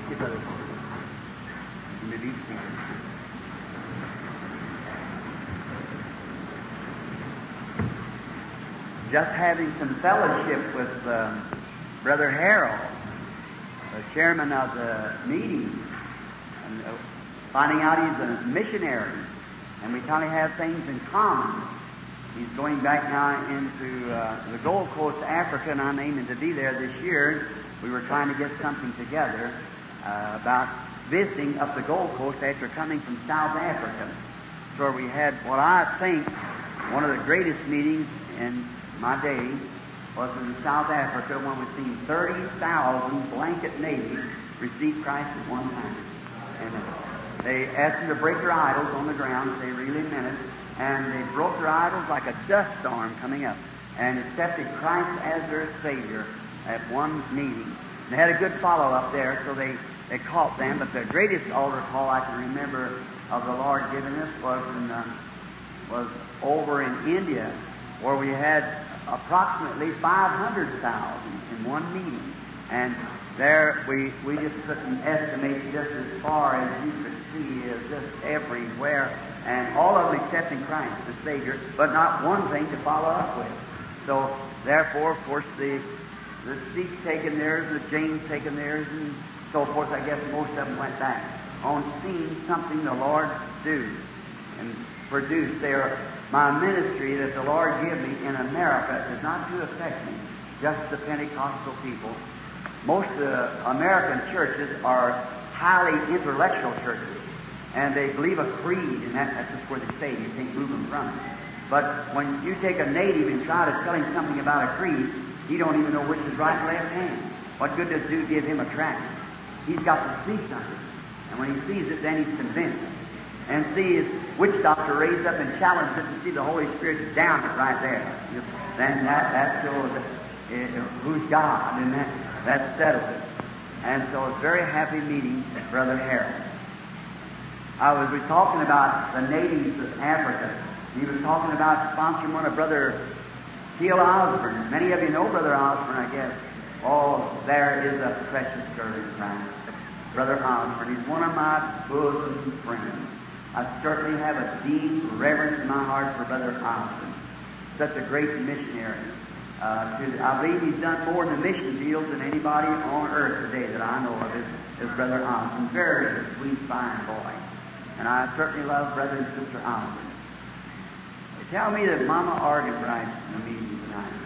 Thank you, Brother. You may be seated. Just having some fellowship with Brother Harold, the chairman of the meeting, and finding out he's a missionary, and we kind of have things in common. He's going back now into the Gold Coast, Africa, and I'm aiming to be there this year. We were trying to get something together about visiting up the Gold Coast after coming from South Africa. So we had what I think one of the greatest meetings in my day was in South Africa when we've seen 30,000 blanket natives receive Christ at one time. And they asked them to break their idols on the ground. They really meant it. And they broke their idols like a dust storm coming up and accepted Christ as their Savior at one meeting. They had a good follow-up there, so they caught them. But the greatest altar call I can remember of the Lord giving us was over in India, where we had approximately 500,000 in one meeting. And there we just couldn't estimate just as far as you could see, is just everywhere. And all of them accepting Christ, the Savior, but not one thing to follow up with. So, therefore, of course, the Sikhs taking theirs, the Jains taking theirs, and so forth. I guess most of them went back on seeing something the Lord do and produce there. My ministry that the Lord gave me in America is not to affect me, just the Pentecostal people. Most of the American churches are highly intellectual churches, and they believe a creed, and that's just where they stay. You can't move them from it. But when you take a native and try to tell him something about a creed, he don't even know which is right and left hand. What good does it do to give him a tract? He's got to see something. And when he sees it, then he's convinced. And see his witch doctor raised up and challenged it to see the Holy Spirit down it right there. Then that shows who's God, and that settles it. And so it's a very happy meeting, Brother Harold. I was talking about the natives of Africa. He was talking about sponsoring one of Brother T.L. Osborne. Many of you know Brother Osborne, I guess. Oh, there is a precious servant, Brother Osborne. He's one of my bosom friends. I certainly have a deep reverence in my heart for Brother Osborne. Such a great missionary. I believe he's done more in the mission field than anybody on earth today that I know of is Brother Osborne. Very sweet, fine boy. And I certainly love Brother and Sister Osborne. They tell me that Mama Arganbright's in the meeting tonight.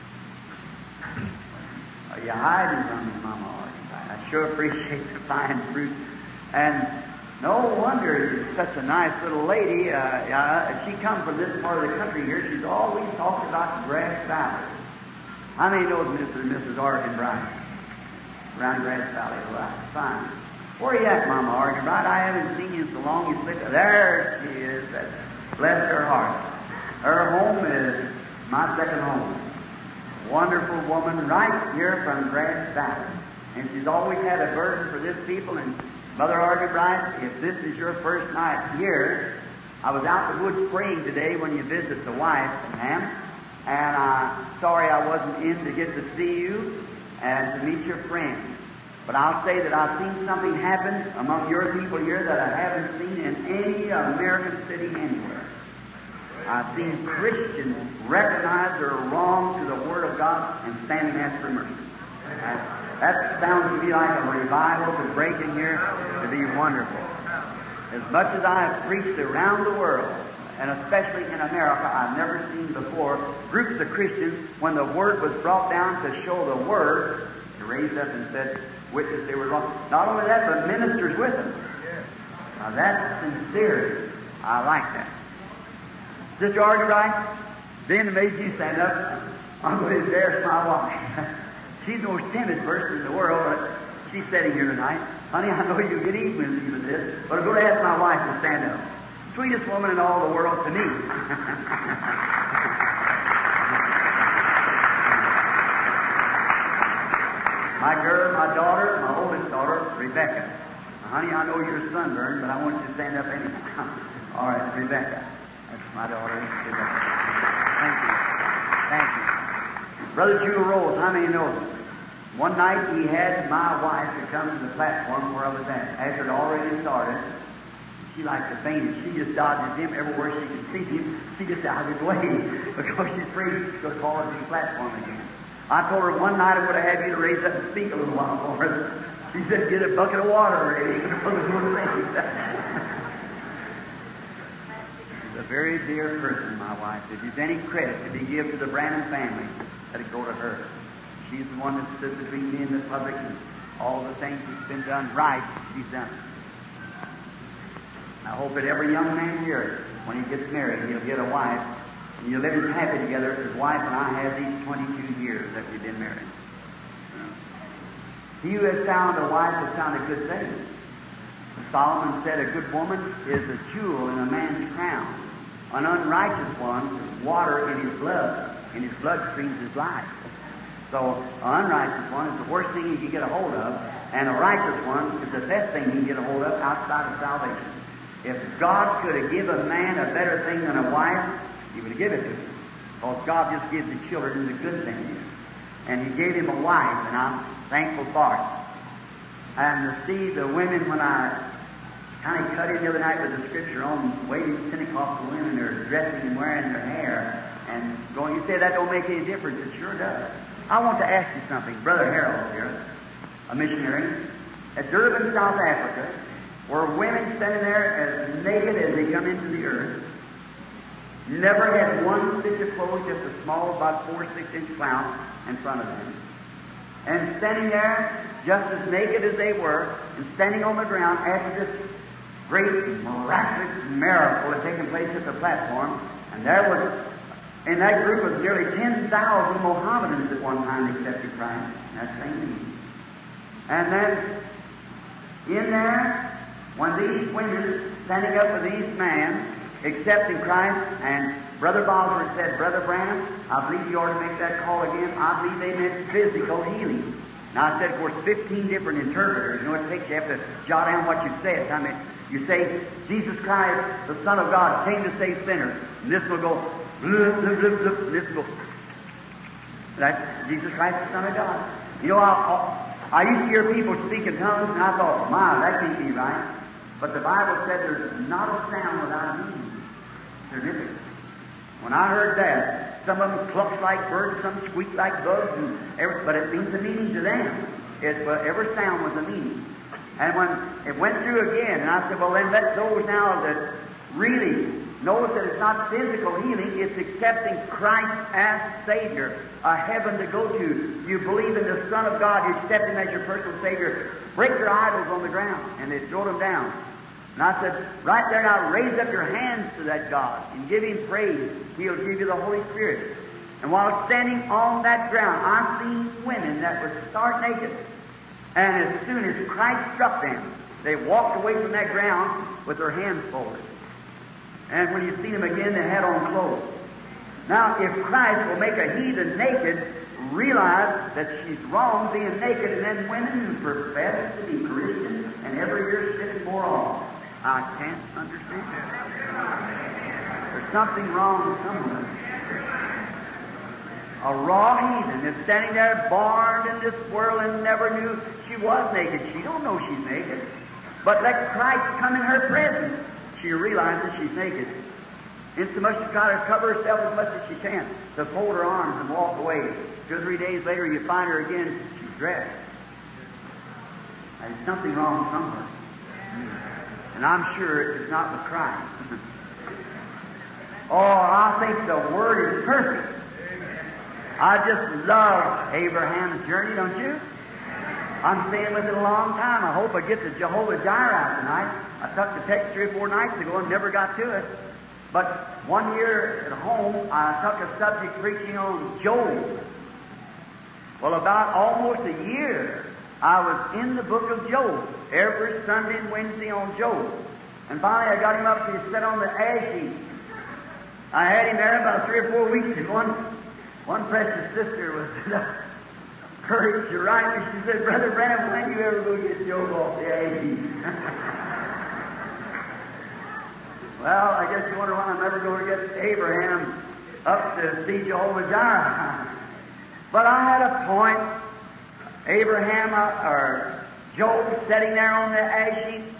Are you hiding from me, Mama Arganbright? I sure appreciate the fine fruit. And no wonder she's such a nice little lady. She comes from this part of the country here. She's always talking about Grass Valley. How many knows Mr. and Mrs. Arganbright? Around Grass Valley. Well, that's fine. Where are you at, Mama Arganbright? I haven't seen you so long. You slip. There she is. Bless her heart. Her home is my second home. Wonderful woman right here from Grass Valley. And she's always had a burden for this people. And Mother Arganbright, if this is your first night here, I was out in the woods praying today when you visit the wife, ma'am. And I'm sorry I wasn't in to get to see you and to meet your friends. But I'll say that I've seen something happen among your people here that I haven't seen in any American city anywhere. I've seen Christians recognize they're wrong to the Word of God and stand and ask for mercy. That sounds to me like a revival to break in here to be wonderful. As much as I have preached around the world, and especially in America, I've never seen before groups of Christians, when the Word was brought down to show the Word, they raised up and said, witness they were wrong. Not only that, but ministers with them. Now that's sincerity. I like that. Sister Arganbright, being to make you stand up, I'm going to embarrass my wife. She's the most timid person in the world, but she's sitting here tonight. Honey, I know you get even with me with this, but I'm going to ask my wife to stand up. Sweetest woman in all the world to me. My girl, my daughter, my oldest daughter, Rebecca. Now, honey, I know you're sunburned, but I want you to stand up anyhow. All right, Rebecca. That's my daughter, Rebecca. Thank you. Thank you. Brother Jewel Rose, how many know him? One night he had my wife to come to the platform where I was at. After it already started, she liked to faint, and she just dodges him everywhere she could see him. She just out of his way because she's afraid she's going to fall to the platform again. I told her one night I would have had you to raise up and speak a little while for her. She said, "Get a bucket of water ready." She's a very dear person, my wife. If there's any credit to be given to the Branham family, let it go to her. She's the one that stood between me and the public, and all the things that's been done right, she's done it. I hope that every young man here, when he gets married, he'll get a wife, and you'll live happy together as his wife and I have these 22 years that we've been married. He who has found a wife has found a good thing. Solomon said, "A good woman is a jewel in a man's crown. An unrighteous one is water in his blood. In his bloodstreams is life." So, an unrighteous one is the worst thing you can get a hold of, and a righteous one is the best thing you can get a hold of outside of salvation. If God could have given a man a better thing than a wife, He would have given it to him. Because God just gives the children the good things. And He gave him a wife, and I'm thankful for it. And to see the women, when I kind of cut in the other night with the scripture on waiting Pentecostal women, they're dressing and wearing their hair and going, you say that don't make any difference. It sure does. I want to ask you something. Brother Harold here, a missionary, at Durban, South Africa, were women standing there as naked as they come into the earth, never had one stitch of clothes, just a small, about 4 or 6 inch clown in front of them, and standing there just as naked as they were, and standing on the ground after this great miraculous miracle had taken place at the platform, and there was, in that group was nearly 10,000 Mohammedans at one time accepted Christ in that same meeting. And then, in there, when these women standing up with these men accepting Christ, and Brother Bosworth said, "Brother Branham, I believe you ought to make that call again. I believe they meant physical healing." Now I said, of course, 15 different interpreters. You know, it takes you have to jot down what you said. I mean, you say, "Jesus Christ, the Son of God, came to save sinners." And this will go, blub, blub, blub, blub, and this will go. That's Jesus Christ, the Son of God. You know, I used to hear people speak in tongues, and I thought, my, that can't be right. But the Bible said there's not a sound without meaning. Significant. When I heard that, some of them clucked like birds, some squeaked like bugs, but it means a meaning to them. Every sound was a meaning. And when it went through again, and I said, well, then let those now that really knows that it's not physical healing, it's accepting Christ as Savior, a heaven to go to. You believe in the Son of God, you accept Him as your personal Savior. Break your idols on the ground, and they throw them down. And I said, right there now, raise up your hands to that God and give Him praise. He'll give you the Holy Spirit. And while standing on that ground, I've seen women that were stark naked. And as soon as Christ struck them, they walked away from that ground with their hands folded. And when you see them again, they had on clothes. Now, if Christ will make a heathen naked, realize that she's wrong being naked, and then women who profess to be Christians and every year spitting more off. I can't understand that. There's something wrong somewhere. A raw heathen is standing there, born in this world, and never knew she was naked. She don't know she's naked. But let Christ come in her presence. She realizes she's naked. Insomuch to try to cover herself as much as she can, to fold her arms and walk away. 2 or 3 days later, you find her again, she's dressed. There's something wrong somewhere. And I'm sure it's not with Christ. Oh, I think the Word is perfect. I just love Abraham's journey, don't you? I'm staying with it a long time. I hope I get to Jehovah Jireh tonight. I took the text 3 or 4 nights ago and never got to it. But one year at home, I took a subject preaching on Job. Well, about almost a year, I was in the book of Job, every Sunday and Wednesday on Job. And finally, I got him up to sit on the ash heap. I had him there about 3 or 4 weeks, and one precious sister was courage to write me. She said, "Brother Branham, when you ever go get Job off the ash heap?" Well, I guess you wonder why I'm never going to get Abraham up to see Jehovah Jireh. But I had a point. Abraham or Job sitting there on the ash heap,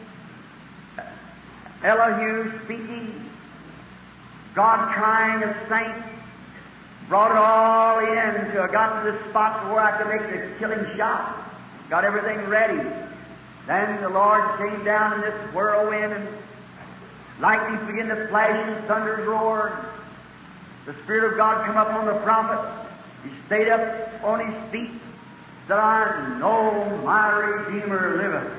Elihu speaking, God trying the saints, brought it all in until I got to the spot where I could make the killing shot. Got everything ready. Then the Lord came down in this whirlwind, and lightning began to flash and thunders roared. The Spirit of God come up on the prophet. He stayed up on his feet, said, I know my Redeemer liveth.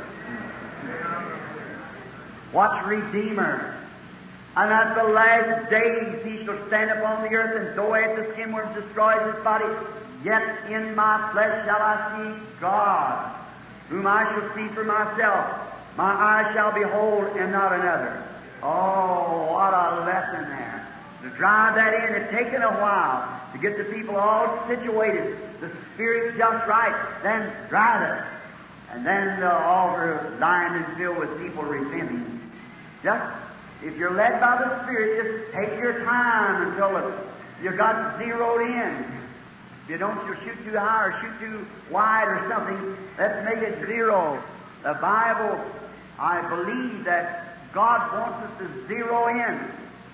What's Redeemer? And at the last days he shall stand upon the earth, and though as the skinworm destroys his body, yet in my flesh shall I see God, whom I shall see for myself. My eyes shall behold, and not another. Oh, what a lesson there. To drive that in, it's taken a while to get the people all situated, the Spirit just right, then drive it. And then the altar lined and filled with people repenting. Just, if you're led by the Spirit, just take your time until you got zeroed in. If you don't, you'll shoot too high or shoot too wide or something. Let's make it zero. The Bible, I believe that God wants us to zero in.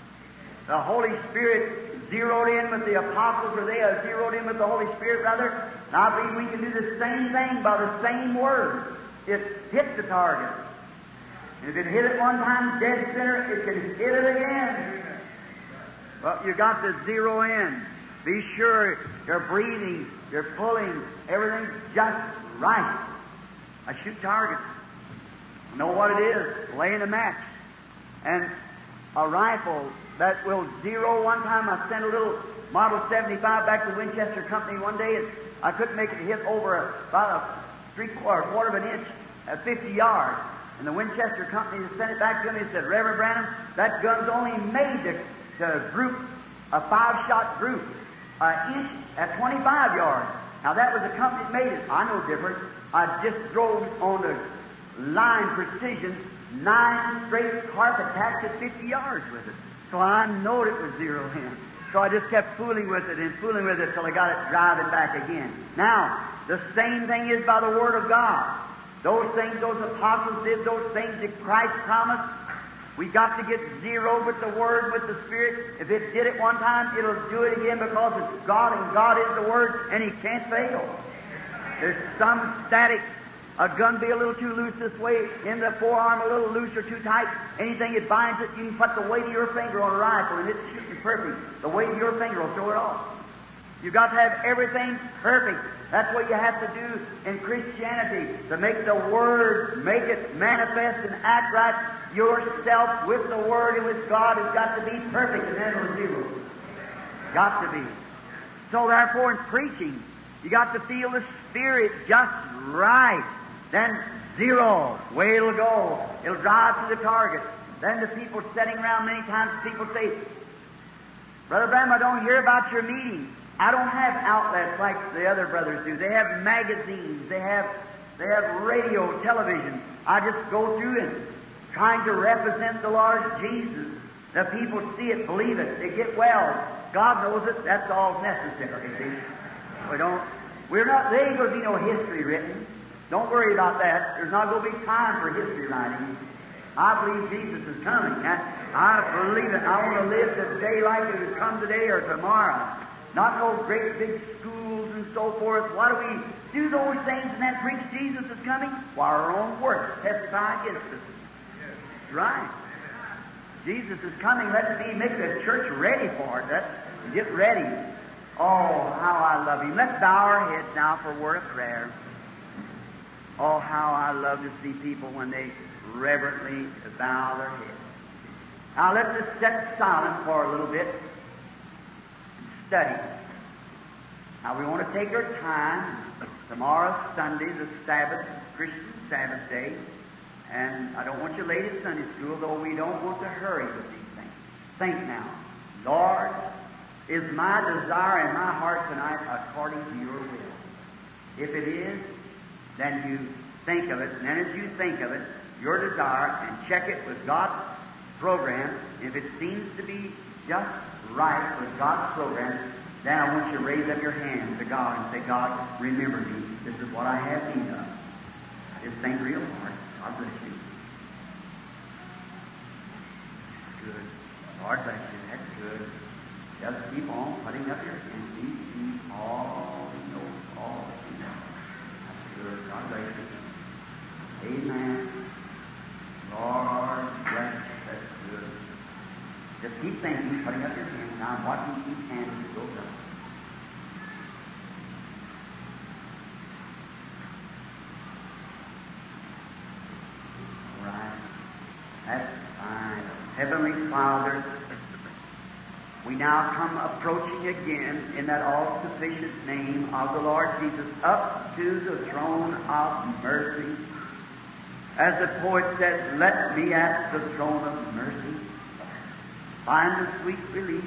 The Holy Spirit zeroed in with the apostles, or they are zeroed in with the Holy Spirit, rather. And I believe we can do the same thing by the same word. It hits the target. And if it hit it one time, dead center, it can hit it again. Well, you got to zero in. Be sure you're breathing, you're pulling, everything's just right. I shoot targets. Know what it is, laying a match. And a rifle that will zero. One time I sent a little Model 75 back to the Winchester Company one day, and I couldn't make it hit over about a quarter of an inch at 50 yards. And the Winchester Company sent it back to me and said, Reverend Branham, that gun's only made to group a 5-shot group, inch at 25 yards. Now that was the company that made it. I know different. I just drove on the line precision 9 straight carpet tacks at 50 yards with it. So I knowed it was zero in. So I just kept fooling with it and fooling with it till I got it driving back again. Now, the same thing is by the Word of God. Those things those apostles did, those things that Christ promised, we got to get zero with the Word, with the Spirit. If it did it one time, it'll do it again because it's God, and God is the Word, and He can't fail. There's some static. A gun be a little too loose this way, in the forearm a little loose or too tight. Anything that binds it, you can put the weight of your finger on a rifle, and it's shooting perfect. The weight of your finger will throw it off. You've got to have everything perfect. That's what you have to do in Christianity, to make the Word, make it manifest and act right. Yourself with the Word and with God has got to be perfect, and then it'll zero. Got to be. So therefore, in preaching, you got to feel the Spirit just right. Then zero, way it'll go. It'll drive to the target. Then the people sitting around, many times people say, Brother Branham, I don't hear about your meeting. I don't have outlets like the other brothers do. They have magazines, they have radio, television. I just go through it, trying to represent the Lord Jesus. The people see it, believe it, they get well. God knows it, that's all necessary. See? There ain't going to be no history written. Don't worry about that. There's not going to be time for history writing. I believe Jesus is coming. I believe it. I want to live today like it would come today or tomorrow. Not no great big schools and so forth. Why do we do those things and then preach Jesus is coming? Why, our own works testify against us. That's right. Jesus is coming. Let's make the church ready for it. Let's get ready. Oh, how I love Him. Let's bow our heads now for a word of prayer. Oh, how I love to see people when they reverently bow their heads. Now let's just sit silent for a little bit and study. Now we want to take our time. Tomorrow's Sunday, the Sabbath, Christian Sabbath day. And I don't want you late at Sunday school, though we don't want to hurry with these things. Think now, Lord, is my desire in my heart tonight according to your will? If it is, then you think of it, and then as you think of it, your desire, and check it with God's program. If it seems to be just right with God's program, Then I want you to raise up your hands to God and say, God, remember me. This is what I have need of. I just think real hard. God bless you. Good. Lord bless you. That's good. Just keep on putting up your hands. He sees all. He knows all. That's good. God bless you. Amen. Lord bless you. That's good. Just keep thinking, putting up your hands. Now I'm watching each hand as it goes up. All right. That's fine. Heavenly Father, we now come approaching again in that all-sufficient name of the Lord Jesus up to the throne of mercy. As the poet said, let me at the throne of mercy find the sweet relief.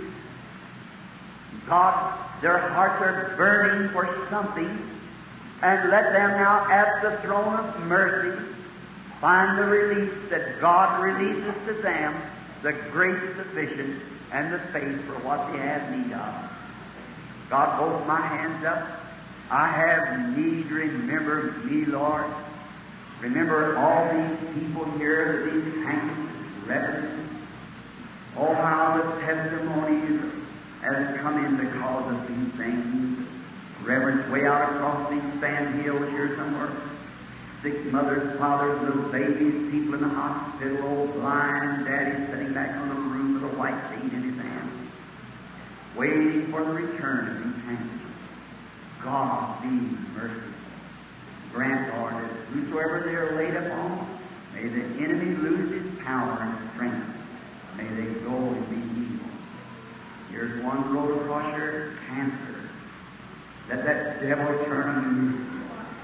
God, their hearts are burning for something, and let them now at the throne of mercy find the relief that God releases to them, the grace sufficient and the faith for what they have need of. God, both my hands up. I have need. Remember me, Lord. Remember all these people here, these saints, reverends. Oh, how the testimonies has come in because of these things. Reverence way out across these sand hills here somewhere. Sick mothers, fathers, little babies, people in the hospital, old blind daddy sitting back on the roof with a white sheet in his hand, waiting for the return of these hands. God be merciful. Grant, Lord, that whosoever they are laid upon, may the enemy lose his power and strength. May they go and be healed. Here's one road across here, cancer. Let that devil turn on you.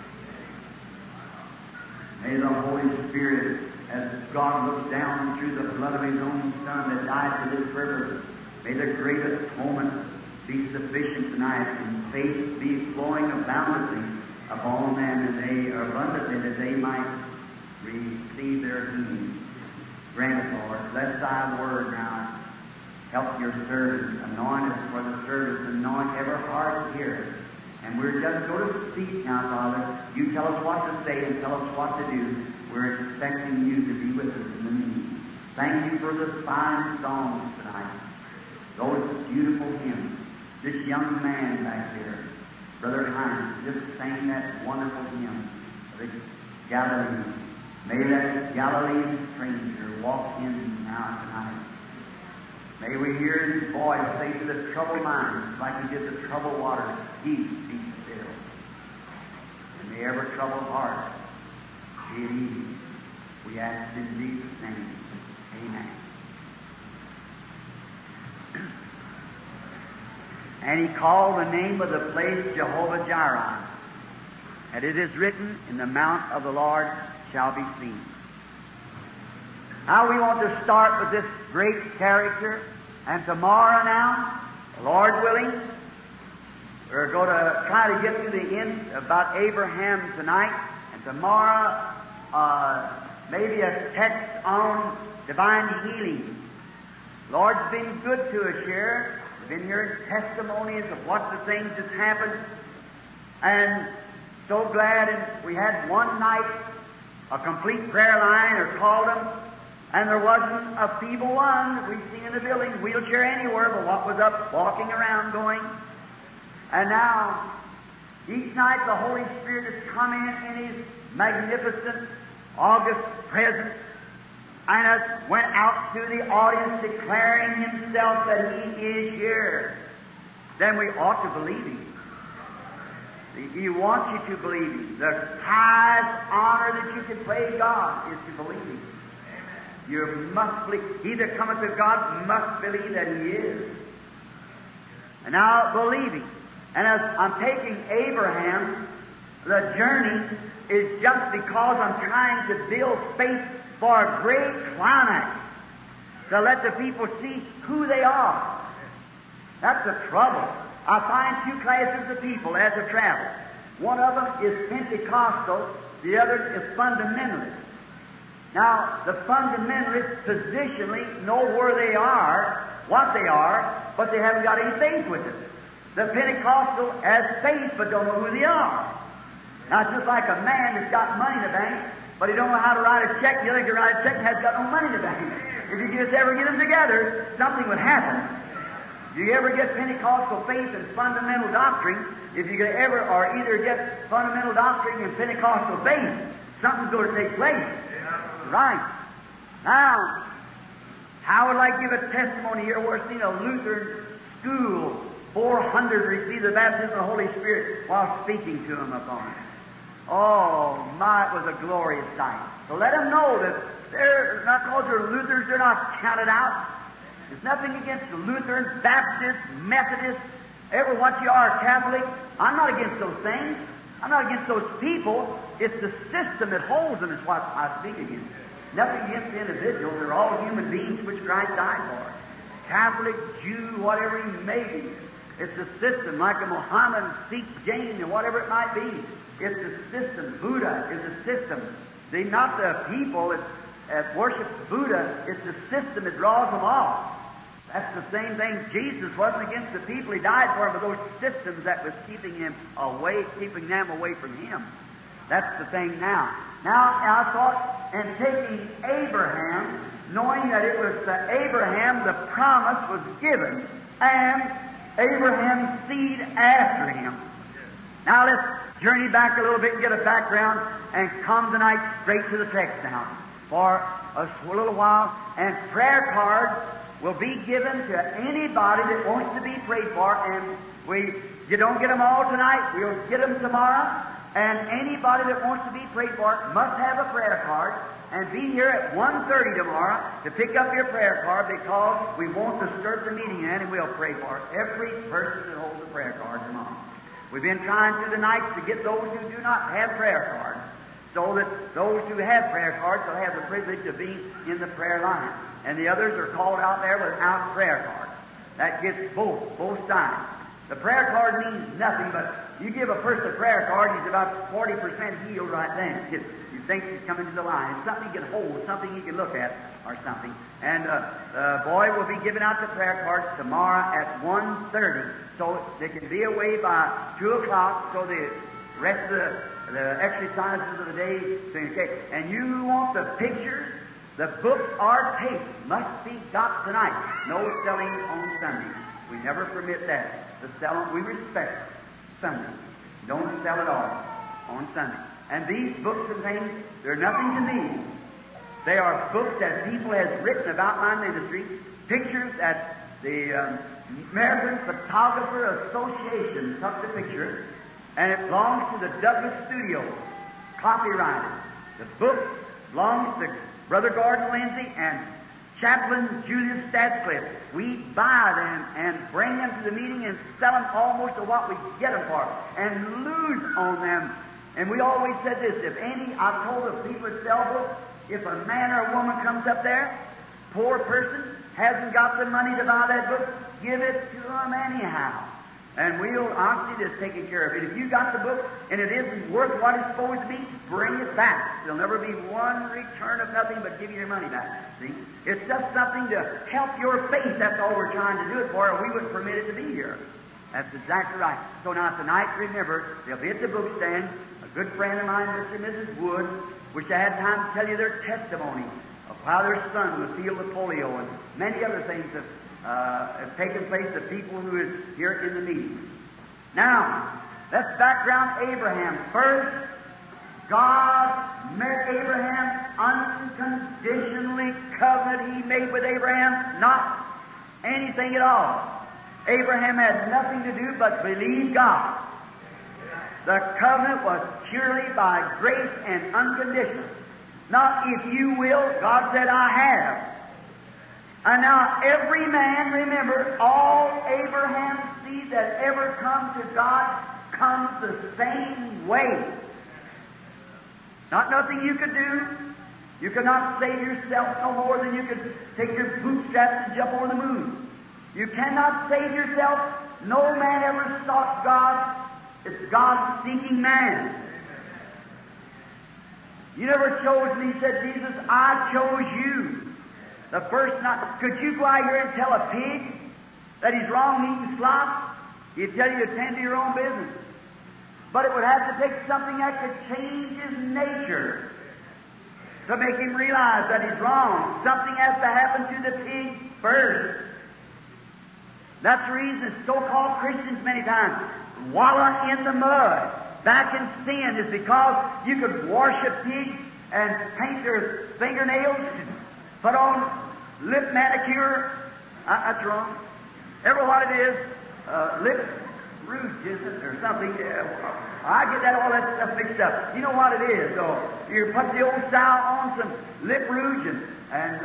May the Holy Spirit, as God looks down through the blood of His own Son that died for this purpose, may the great atonement be sufficient tonight, and faith be flowing abundantly upon them, and they abundantly that they might receive their healing. Grant it, Lord. Bless Thy word now. Help your servants. Anoint us for the service. Anoint every heart here. And we're just going to speak now, Father. You tell us what to say and tell us what to do. We're expecting you to be with us in the meeting. Thank you for the fine songs tonight. Those beautiful hymns. This young man back there, Brother Hines, just sang that wonderful hymn of the Galilean. May that Galilean stranger walk in now tonight. May we hear his voice say to the troubled minds, like he did the troubled waters, peace, be still. And may every troubled heart be at ease. We ask in Jesus' name. Amen. And he called the name of the place Jehovah-Jireh. And it is written, in the mount of the Lord shall be seen. Now we want to start with this great character, and tomorrow now, Lord willing, we're going to try to get to the end about Abraham tonight, and tomorrow maybe a text on divine healing. Lord's been good to us here. We've been hearing testimonies of what the things that's happened, and so glad. And we had one night a complete prayer line, or called them, and there wasn't a feeble one that we've seen in the building, wheelchair anywhere, but what was up, walking around, going. And now, each night the Holy Spirit has come in His magnificent, august presence, and has went out to the audience declaring Himself that He is here. Then we ought to believe Him. He wants you to believe Him. The highest honor that you can pay God is to believe Him. Amen. You must believe. He that cometh to God must believe that He is. And now believe Him. And as I'm taking Abraham, the journey is just because I'm trying to build faith for a great climax, to let the people see who they are. That's the trouble. I find two classes of people as I travel. One of them is Pentecostal, the other is fundamentalist. Now, the fundamentalists positionally know where they are, what they are, but they haven't got any faith with it. The Pentecostal has faith but don't know who they are. Now, it's just like a man that's got money in the bank, but he don't know how to write a check. The other can write a check and has got no money in the bank. If you just ever get them together, something would happen. If you ever get Pentecostal faith and fundamental doctrine, if you could ever, or either get fundamental doctrine and Pentecostal faith, something's going to take place. Right. Now, how would I give a testimony here where I've seen a Lutheran school, 400 receive the baptism of the Holy Spirit while speaking to them upon it. Oh, my, it was a glorious sight. So let them know that they're not because they're Lutherans, they're not counted out. There's nothing against the Lutheran, Baptist, Methodist, ever what you are, Catholic. I'm not against those things. I'm not against those people. It's the system that holds them is what I speak against. Nothing against the individuals. They're all human beings which Christ died for. Catholic, Jew, whatever he may be. It's the system, like a Mohammedan, Sikh, Jain, or whatever it might be. It's the system. Buddha is a system. They're not the people that worship Buddha. It's the system that draws them off. That's the same thing. Jesus wasn't against the people He died for, but those systems that was keeping them away from Him. That's the thing now. Now I thought, and taking Abraham, knowing that it was to Abraham the promise was given, and Abraham's seed after him. Now let's journey back a little bit and get a background and come tonight straight to the text now for a little while. And prayer cards will be given to anybody that wants to be prayed for. And you don't get them all tonight. We'll get them tomorrow. And anybody that wants to be prayed for must have a prayer card and be here at 1:30 tomorrow to pick up your prayer card, because we won't disturb the meeting in, and we'll pray for every person that holds a prayer card tomorrow. We've been trying through the night to get those who do not have prayer cards, so that those who have prayer cards will have the privilege of being in the prayer line. And the others are called out there without prayer cards. That gets both sides. The prayer card means nothing, but you give a person a prayer card, he's about 40% healed right then. You think he's coming to the line. It's something he can hold, something he can look at, or something. And the boy will be giving out the prayer cards tomorrow at 1:30, so they can be away by 2 o'clock, so the rest of the exercises of the day can take. And you want the pictures, the books or tape must be got tonight. No selling on Sunday. We never permit that. The selling, we respect Sunday. Don't sell at all on Sunday. And these books and things, they're nothing to me. They are books that people has written about my ministry, pictures that the American Photographer Association took the picture, and it belongs to the Douglas Studios, copyrighted. The book belongs to Brother Gordon Lindsay and Chaplain Julius Stadscliffe. We buy them and bring them to the meeting and sell them almost to what we get them for, and lose on them. And we always said this, I've told the people that sell books, if a man or a woman comes up there, poor person, hasn't got the money to buy that book, give it to them anyhow. And we'll honestly just take care of it. If you got the book and it isn't worth what it's supposed to be, bring it back. There'll never be one return of nothing but give you your money back. See? It's just something to help your faith. That's all we're trying to do it for, or we wouldn't permit it to be here. That's exactly right. So now tonight, remember, they'll be at the book stand. A good friend of mine, Mr. and Mrs. Wood, wish I had time to tell you their testimony of how their son was healed of polio and many other things that have taken place to people who is here in the meeting. Now, let's background Abraham. First, God met Abraham unconditionally. Covenant He made with Abraham, not anything at all. Abraham had nothing to do but believe God. The covenant was purely by grace and unconditional. Not if you will, God said, I have. And now every man, remember, all Abraham's seed that ever come to God comes the same way. Not nothing you could do. You could not save yourself no more than you could take your bootstraps and jump over the moon. You cannot save yourself. No man ever sought God. It's God seeking man. You never chose me, said Jesus. I chose you. The first night, could you go out here and tell a pig that he's wrong eating slop? He'd tell you to tend to your own business. But it would have to take something that could change his nature to make him realize that he's wrong. Something has to happen to the pig first. That's the reason so-called Christians many times wallow in the mud, back in sin, is because you could wash a pig and paint their fingernails, put on lip manicure. That's wrong. Ever what it is? Lip rouge, isn't it, or something? I get all that stuff mixed up. You know what it is, though. You put the old style on some lip rouge and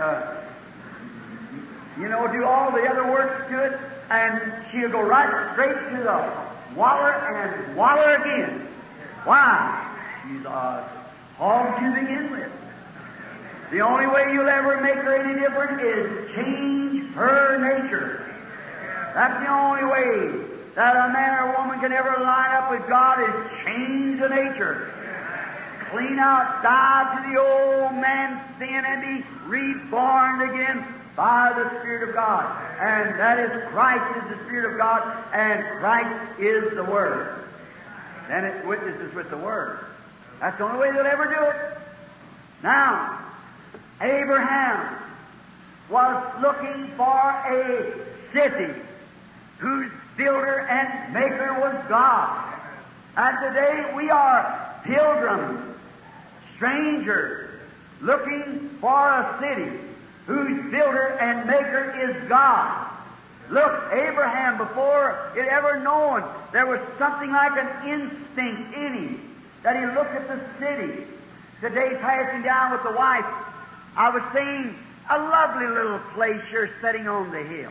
do all the other works to it, and she'll go right straight to the waller and waller again. Why? She's a hog to begin with. The only way you'll ever make her any different is change her nature. That's the only way that a man or a woman can ever line up with God, is change the nature. Clean out, die to the old man's sin, and be reborn again by the Spirit of God. And that is Christ is the Spirit of God, and Christ is the Word. Then it witnesses with the Word. That's the only way they'll ever do it. Now, Abraham was looking for a city whose builder and maker was God. And today we are pilgrims, strangers, looking for a city whose builder and maker is God. Look, Abraham, before it ever known, there was something like an instinct in him that he looked at the city. Today, passing down with the wife, I was seeing a lovely little place here sitting on the hill.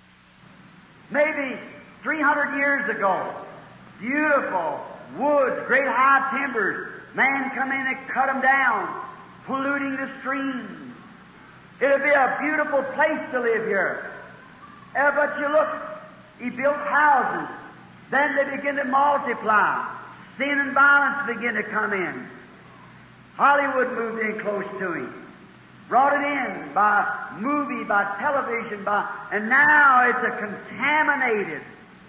Maybe 300 years ago, beautiful woods, great high timbers. Man come in and cut them down, polluting the streams. It'll be a beautiful place to live here. But you look, he built houses. Then they begin to multiply. Sin and violence begin to come in. Hollywood moved in close to him. Brought it in by movie, by television, and now it's a contaminated,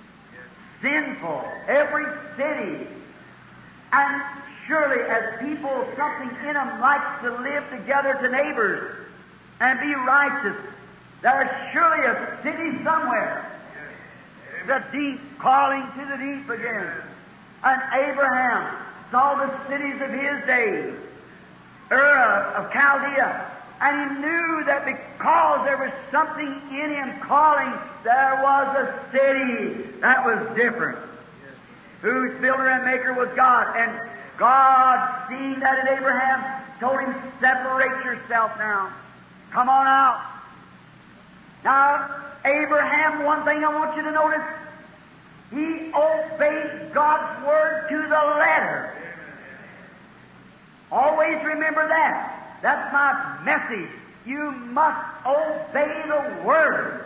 sinful, every city. And surely as people, something in them likes to live together to neighbors and be righteous, there's surely a city somewhere. The deep calling to the deep again. And Abraham saw the cities of his day, Ur of Chaldea, and he knew that because there was something in him calling, there was a city that was different, whose builder and maker was God. And God, seeing that in Abraham, told him, separate yourself now. Come on out. Now, Abraham, one thing I want you to notice, he obeyed God's word to the letter. Always remember that. That's my message. You must obey the Word.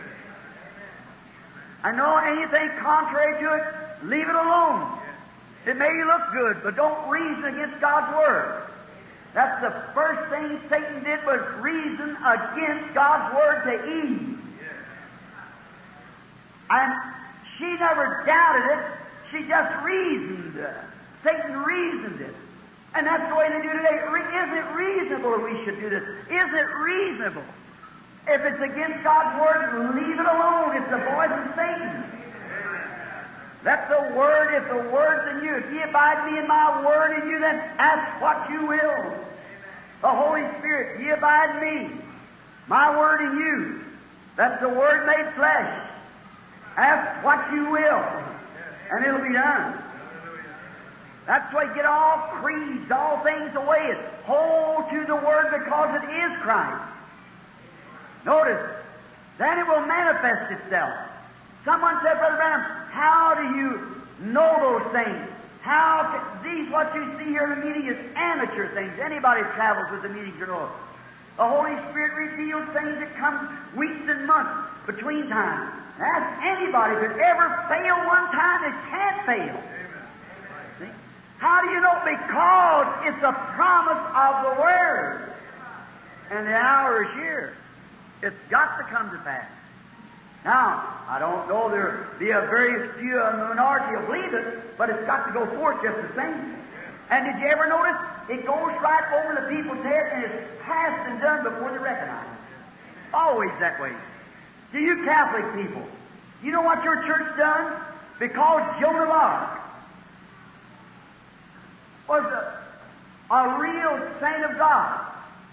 I know anything contrary to it, leave it alone. It may look good, but don't reason against God's Word. That's the first thing Satan did, was reason against God's Word to Eve. And she never doubted it. She just reasoned. Satan reasoned it. And that's the way they do today. Isn't it reasonable that we should do this? Isn't it reasonable? If it's against God's Word, leave it alone. It's the voice of Satan. Let the Word, if the Word's in you, if ye abide me and my Word in you, then ask what you will. The Holy Spirit, ye abide in me, my Word in you. That's the Word made flesh. Ask what you will, and it'll be done. That's why get all creeds, all things away. Hold to the Word because it is Christ. Notice, then it will manifest itself. Someone said, Brother Branham, how do you know those things? These, what you see here in the meeting is amateur things. Anybody travels with the meetings, you know. The Holy Spirit reveals things that come weeks and months between times. Ask anybody if it ever fail one time, it can't fail. See? How do you know? Because it's a promise of the Word. And the hour is here. It's got to come to pass. Now, I don't know, there'll be a very few, a minority will believe it, but it's got to go forth just the same. And did you ever notice? It goes right over the people's head and it's past and done before they recognize it. Always that way. To you Catholic people, you know what your church done? Because Joan of Arc was a real saint of God,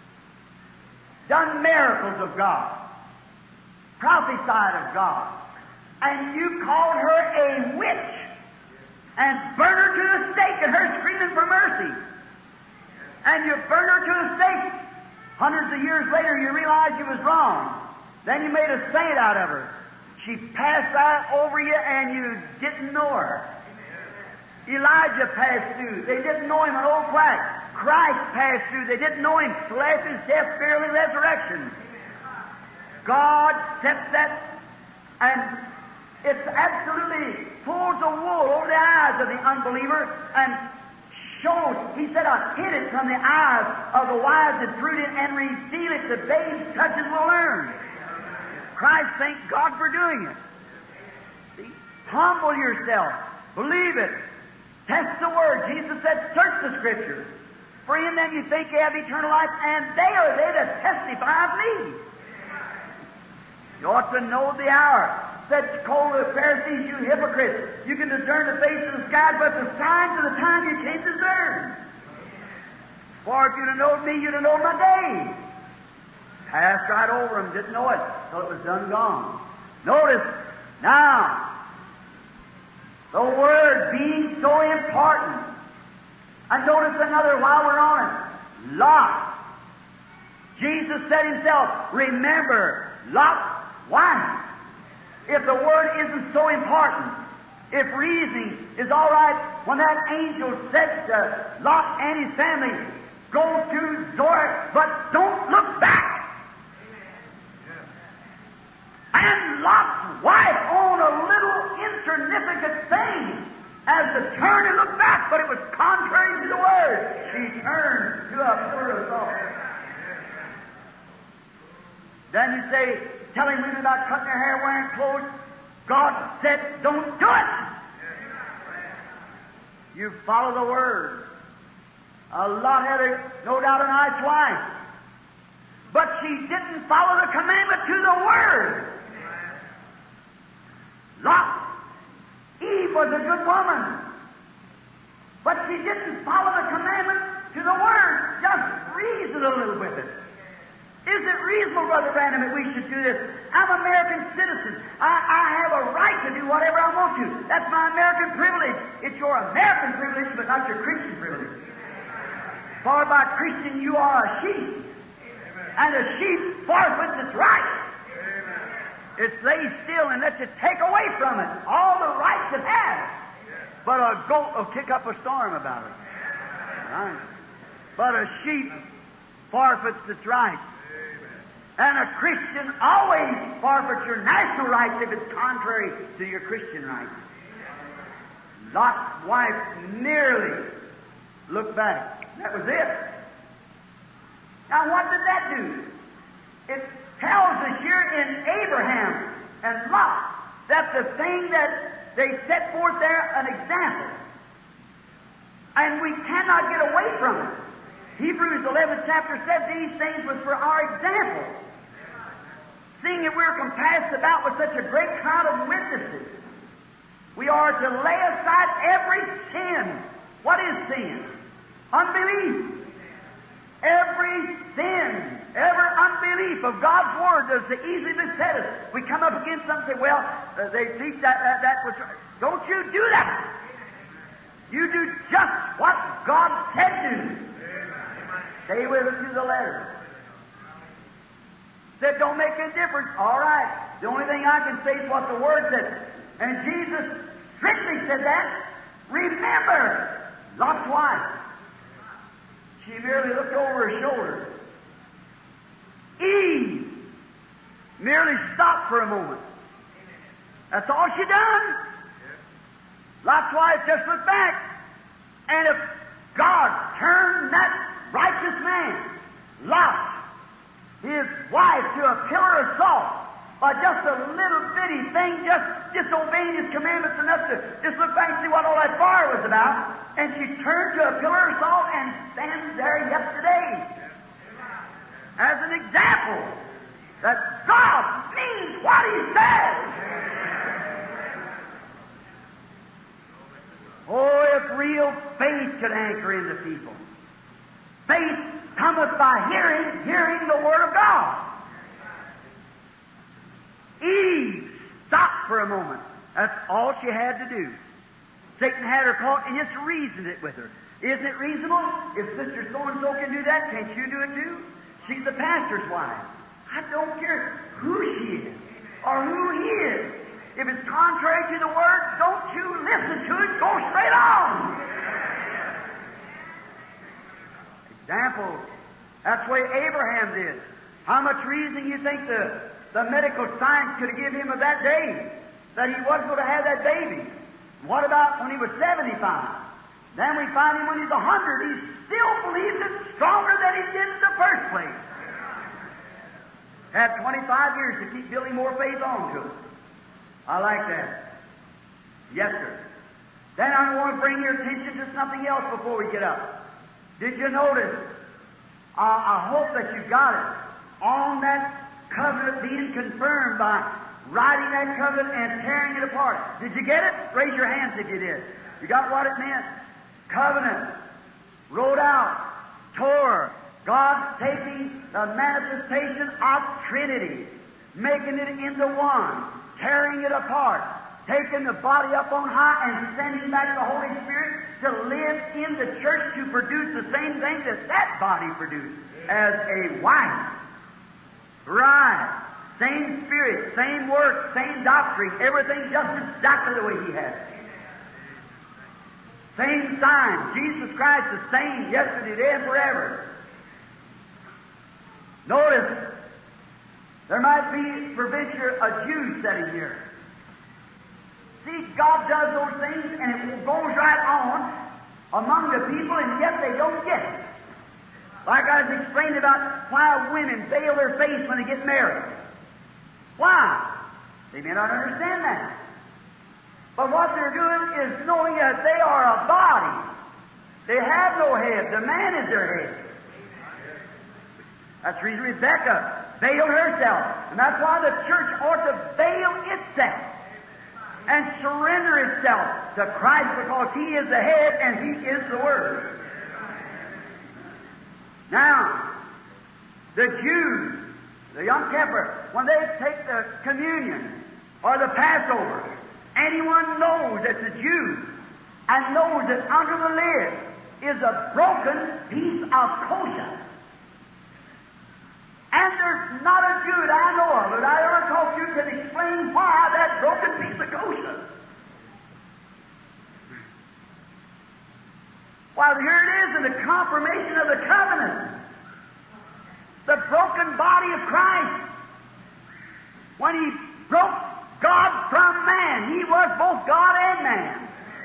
done miracles of God, prophesied of God, and you called her a witch and burned her to the stake, and her screaming for mercy. And you burned her to the stake. Hundreds of years later, you realized you was wrong. Then you made a saint out of her. She passed out over you, and you didn't know her. Elijah passed through. They didn't know him, an old quack. Christ passed through. They didn't know him. Till after his death, burial, and resurrection. God sets that, and it's absolutely pulls the wool over the eyes of the unbeliever and shows. He said, I hid it from the eyes of the wise and prudent and reveal it to babes such as will learn. Christ, thank God for doing it. See? Humble yourself. Believe it. Test the Word. Jesus said, search the Scriptures. For in them you think you have eternal life, and they are they that testify of me. You ought to know the hour. Said, call the Pharisees, you hypocrites. You can discern the face of the sky, but the signs of the time you can't discern. For if you'd have known me, you'd have known my day. Passed right over them, didn't know it, till it was done gone. Notice, now, the Word being so important. And notice another while we're on it. Lot. Jesus said himself, remember Lot's wife. If the Word isn't so important, if reasoning is all right, when that angel said to Lot and his family, go to Zoar, but don't look back. And Lot's wife owned a little insignificant thing as to turn and look back, but it was contrary to the Word. She turned to a pillar of salt. Then you say, telling women about cutting their hair, wearing clothes, God said, don't do it. You follow the Word. Lot had no doubt a nice wife, but she didn't follow the commandment to the Word. Lot, Eve was a good woman, but she didn't follow the commandment to the Word. Just reason a little with it. Is it reasonable, Brother Branham, that we should do this? I'm an American citizen. I have a right to do whatever I want to. That's my American privilege. It's your American privilege, but not your Christian privilege. For by Christian you are a sheep, and a sheep forfeits its right. It lays still and lets it take away from it all the rights it has. But a goat will kick up a storm about it. Right? But a sheep forfeits its rights. And a Christian always forfeits your national rights if it's contrary to your Christian rights. Lot's wife merely looked back. That was it. Now what did that do? It tells us here in Abraham and Lot that the thing that they set forth there, an example. And we cannot get away from it. Hebrews 11th chapter said these things was for our example. Seeing that we're compassed about with such a great crowd of witnesses, we are to lay aside every sin. What is sin? Unbelief. Every sin, every unbelief of God's Word does so easily beset us. We come up against something and say, well, they teach that was right. Don't you do that. You do just what God said do. Stay with it to the letter. Said, don't make any difference. All right. The only thing I can say is what the Word says. And Jesus strictly said that. Remember Lot's wife. She merely looked over her shoulder. Eve merely stopped for a moment. That's all she done. Lot's wife just looked back. And if God turned that righteous man, Lot, his wife, to a pillar of salt, By just a little bitty thing, just disobeying His commandments enough to just look back and see what all that fire was about, and she turned to a pillar of salt and stands there yet today as an example that God means what He says. Oh, if real faith could anchor into people. Faith cometh by hearing, hearing the Word of God. Eve stopped for a moment. That's all she had to do. Satan had her caught and just reasoned it with her. Isn't it reasonable? If Sister so-and-so can do that, can't you do it too? She's the pastor's wife. I don't care who she is or who he is. If it's contrary to the Word, don't you listen to it. Go straight on. Example, that's the way Abraham did. How much reason you think the medical science could have given him of that day that he wasn't going to have that baby? What about when he was 75? Then we find him when he's 100. He still believes it stronger than he did in the first place. Had 25 years to keep building more faith on to it. I like that. Yes, sir. Then I want to bring your attention to something else before we get up. Did you notice? I hope that you got it. On that covenant being confirmed by writing that covenant and tearing it apart. Did you get it? Raise your hands if you did. You got what it meant? Covenant. Wrote out. Tore. God taking the manifestation of Trinity, making it into one, tearing it apart, taking the body up on high and sending back the Holy Spirit to live in the church to produce the same thing that body produced as a wife. Right. Same Spirit, same work, same doctrine, everything just exactly the way He has it. Same sign. Jesus Christ the same yesterday, today, and forever. Notice, there might be, peradventure, a Jew sitting here. See, God does those things, and it goes right on among the people, and yet they don't get it. Like I was explaining about why women veil their face when they get married. Why? They may not understand that. But what they're doing is knowing that they are a body. They have no head. The man is their head. That's the reason Rebecca veiled herself. And that's why the church ought to veil itself and surrender itself to Christ, because He is the head and He is the Word. Now, the Jews, the Yom Kippur, when they take the communion or the Passover, anyone knows that's a Jew and knows that under the lid is a broken piece of kosher. And there's not a Jew that I know of that I ever talked to can explain why that broken piece of kosher. Well, here it is in the confirmation of the covenant. The broken body of Christ. When He broke God from man, He was both God and man.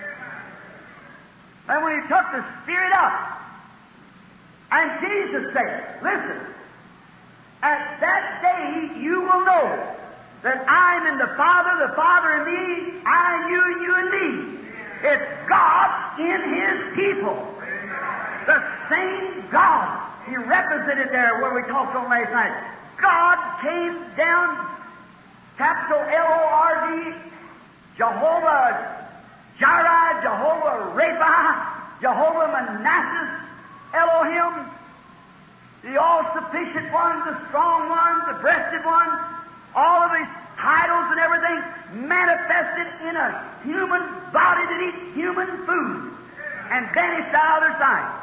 And when He took the Spirit up, and Jesus said, listen, at that day you will know that I am in the Father in me, I in you, and you in me. It's God in His people. The same God. He represented there where we talked on last night. God came down, capital L-O-R-D, Jehovah Jireh, Jehovah Rapha, Jehovah Manasseh, Elohim, the all-sufficient one, the strong one, the breasted one, all of His titles and everything manifested in a human body that eats human food and vanished out of their sight.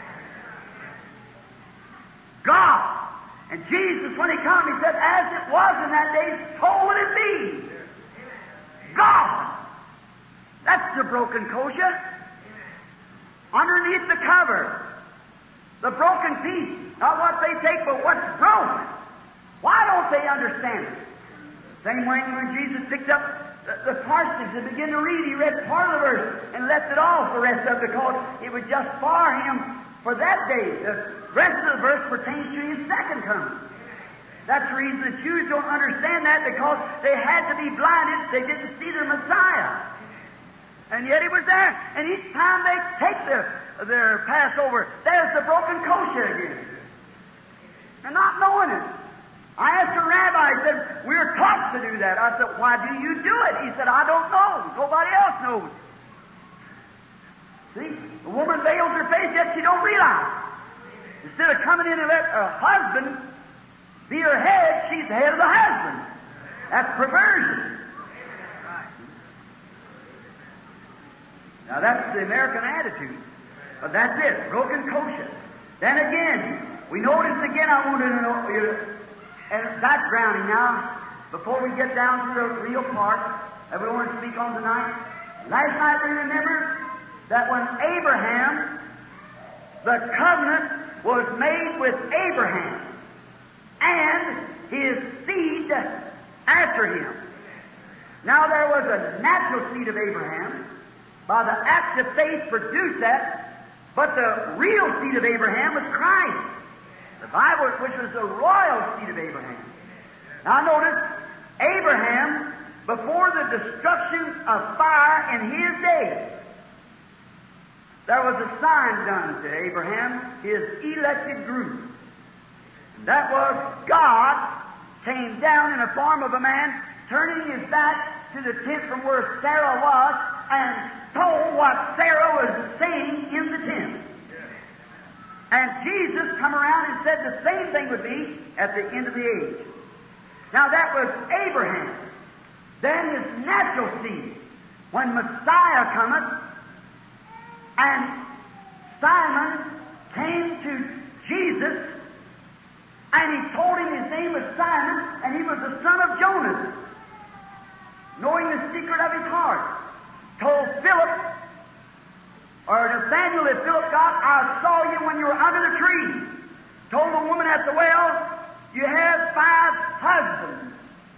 God. And Jesus, when He came, He said, as it was in that day, so will it be. God. That's the broken kosher. Underneath the cover, the broken piece, not what they take, but what's broken. Why don't they understand it? Same way when Jesus picked up the parsnips and began to read, He read part of the verse and left it off the rest of it because it was just for Him for that day. The rest of the verse pertains to His second coming. That's the reason the Jews don't understand that, because they had to be blinded. They didn't see their Messiah. And yet He was there. And each time they take their Passover, there's the broken kosher again. They're not knowing it. I asked a rabbi, he said, we're taught to do that. I said, why do you do it? He said, I don't know. Nobody else knows. See, the woman veils her face, yet she don't realize. Instead of coming in and let her husband be her head, she's the head of the husband. That's perversion. Now that's the American attitude. But that's it, broken kosher. Then again, we notice again, I want to know, and backgrounding now, before we get down to the real part that we want to speak on tonight. Last night we remembered that when Abraham, the covenant was made with Abraham and his seed after him. Now there was a natural seed of Abraham. By the act of faith produced that, but the real seed of Abraham was Christ. The Bible, which was the royal seed of Abraham. Now notice, Abraham, before the destruction of fire in his day, there was a sign done to Abraham, his elected group. And that was God came down in the form of a man, turning his back to the tent from where Sarah was, and told what Sarah was saying in the tent. And Jesus come around and said the same thing would be at the end of the age. Now that was Abraham. Then his natural seed. When Messiah cometh, and Simon came to Jesus, and he told him his name was Simon, and he was the son of Jonas, knowing the secret of his heart. Told Philip, or Nathaniel, that Philip got, I saw you when you were under the tree. Told the woman at the well, you have 5 husbands.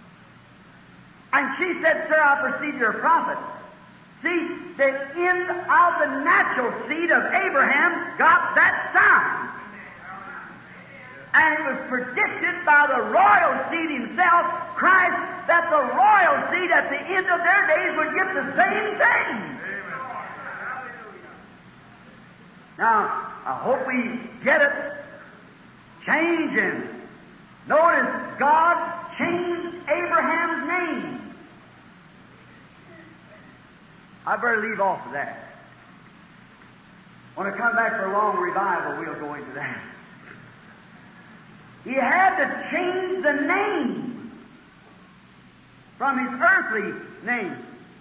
And she said, sir, I perceive you're a prophet. See, the end of the natural seed of Abraham got that sign. And it was predicted by the royal seed himself, Christ, that the royal seed at the end of their days would get the same thing. Now, I hope we get it. Changing. Notice, God changed Abraham's name. I better leave off of that. When I come back for a long revival, we'll go into that. He had to change the name from his earthly name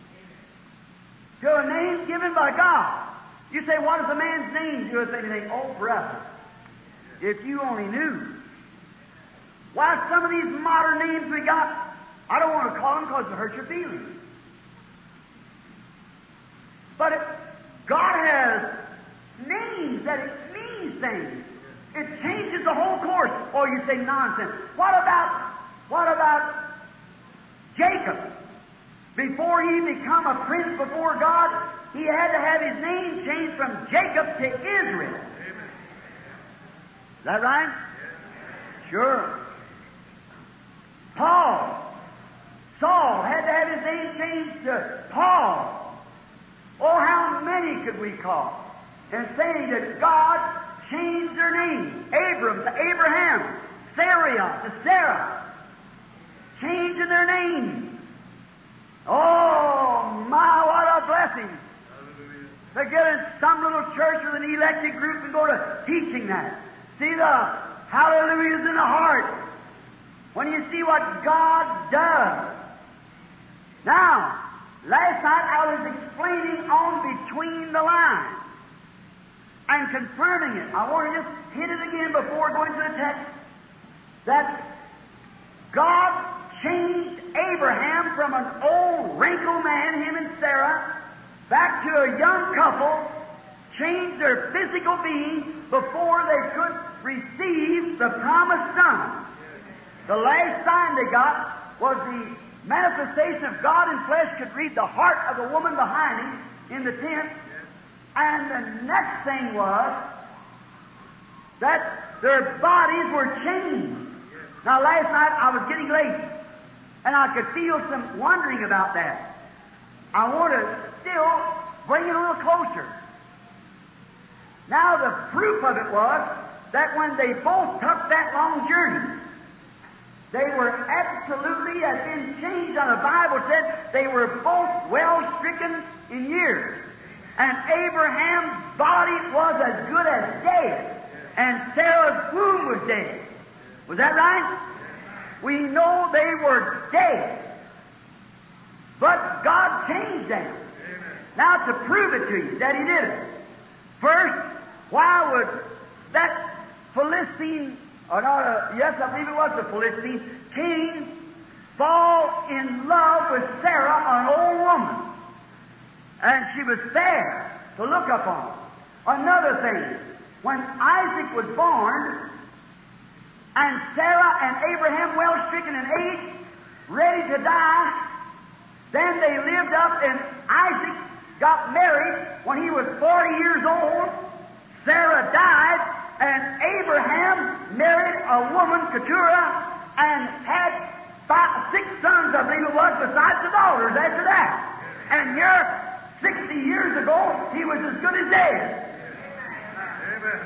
to a name given by God. You say, what is a man's name? You say anything? Oh, brother, if you only knew. Why, some of these modern names we got, I don't want to call them because it hurts your feelings. But God has names that it means things. It changes the whole course. Or you say nonsense. What about Jacob? Before he become a prince before God, he had to have his name changed from Jacob to Israel. Is that right? Sure. Saul had to have his name changed to Paul. Oh, how many could we call? And saying that God changed their name. Abram to Abraham. Sarai to Sarah. Changing their name. Oh, my, what a blessing. To get in some little church with an elected group and go to teaching that. See the hallelujahs in the heart. When you see what God does. Now, last night I was explaining on between the lines and confirming it. I want to just hit it again before going to the text. That God changed Abraham from an old wrinkled man, him and Sarah, back to a young couple, changed their physical being before they could receive the promised son. The last sign they got was the manifestation of God in flesh could read the heart of the woman behind him in the tent. And the next thing was that their bodies were changed. Now, last night I was getting lazy, and I could feel some wondering about that. I want to still bring it a little closer. Now, the proof of it was that when they both took that long journey, they were absolutely, as been changed on the Bible said, they were both well stricken in years. And Abraham's body was as good as dead, and Sarah's womb was dead. Was that right? We know they were dead. But God changed them. Now, to prove it to you that He did it, first, why would that Philistine, or not, yes, I believe it was the Philistine king, fall in love with Sarah, an old woman? And she was fair to look upon. Another thing, when Isaac was born, and Sarah and Abraham well stricken in age, ready to die, then they lived up, and Isaac got married when he was 40 years old. Sarah died, and Abraham married a woman, Keturah, and had 6 sons, I believe it was, besides the daughters after that. And here, 60 years ago, he was as good as dead. Amen.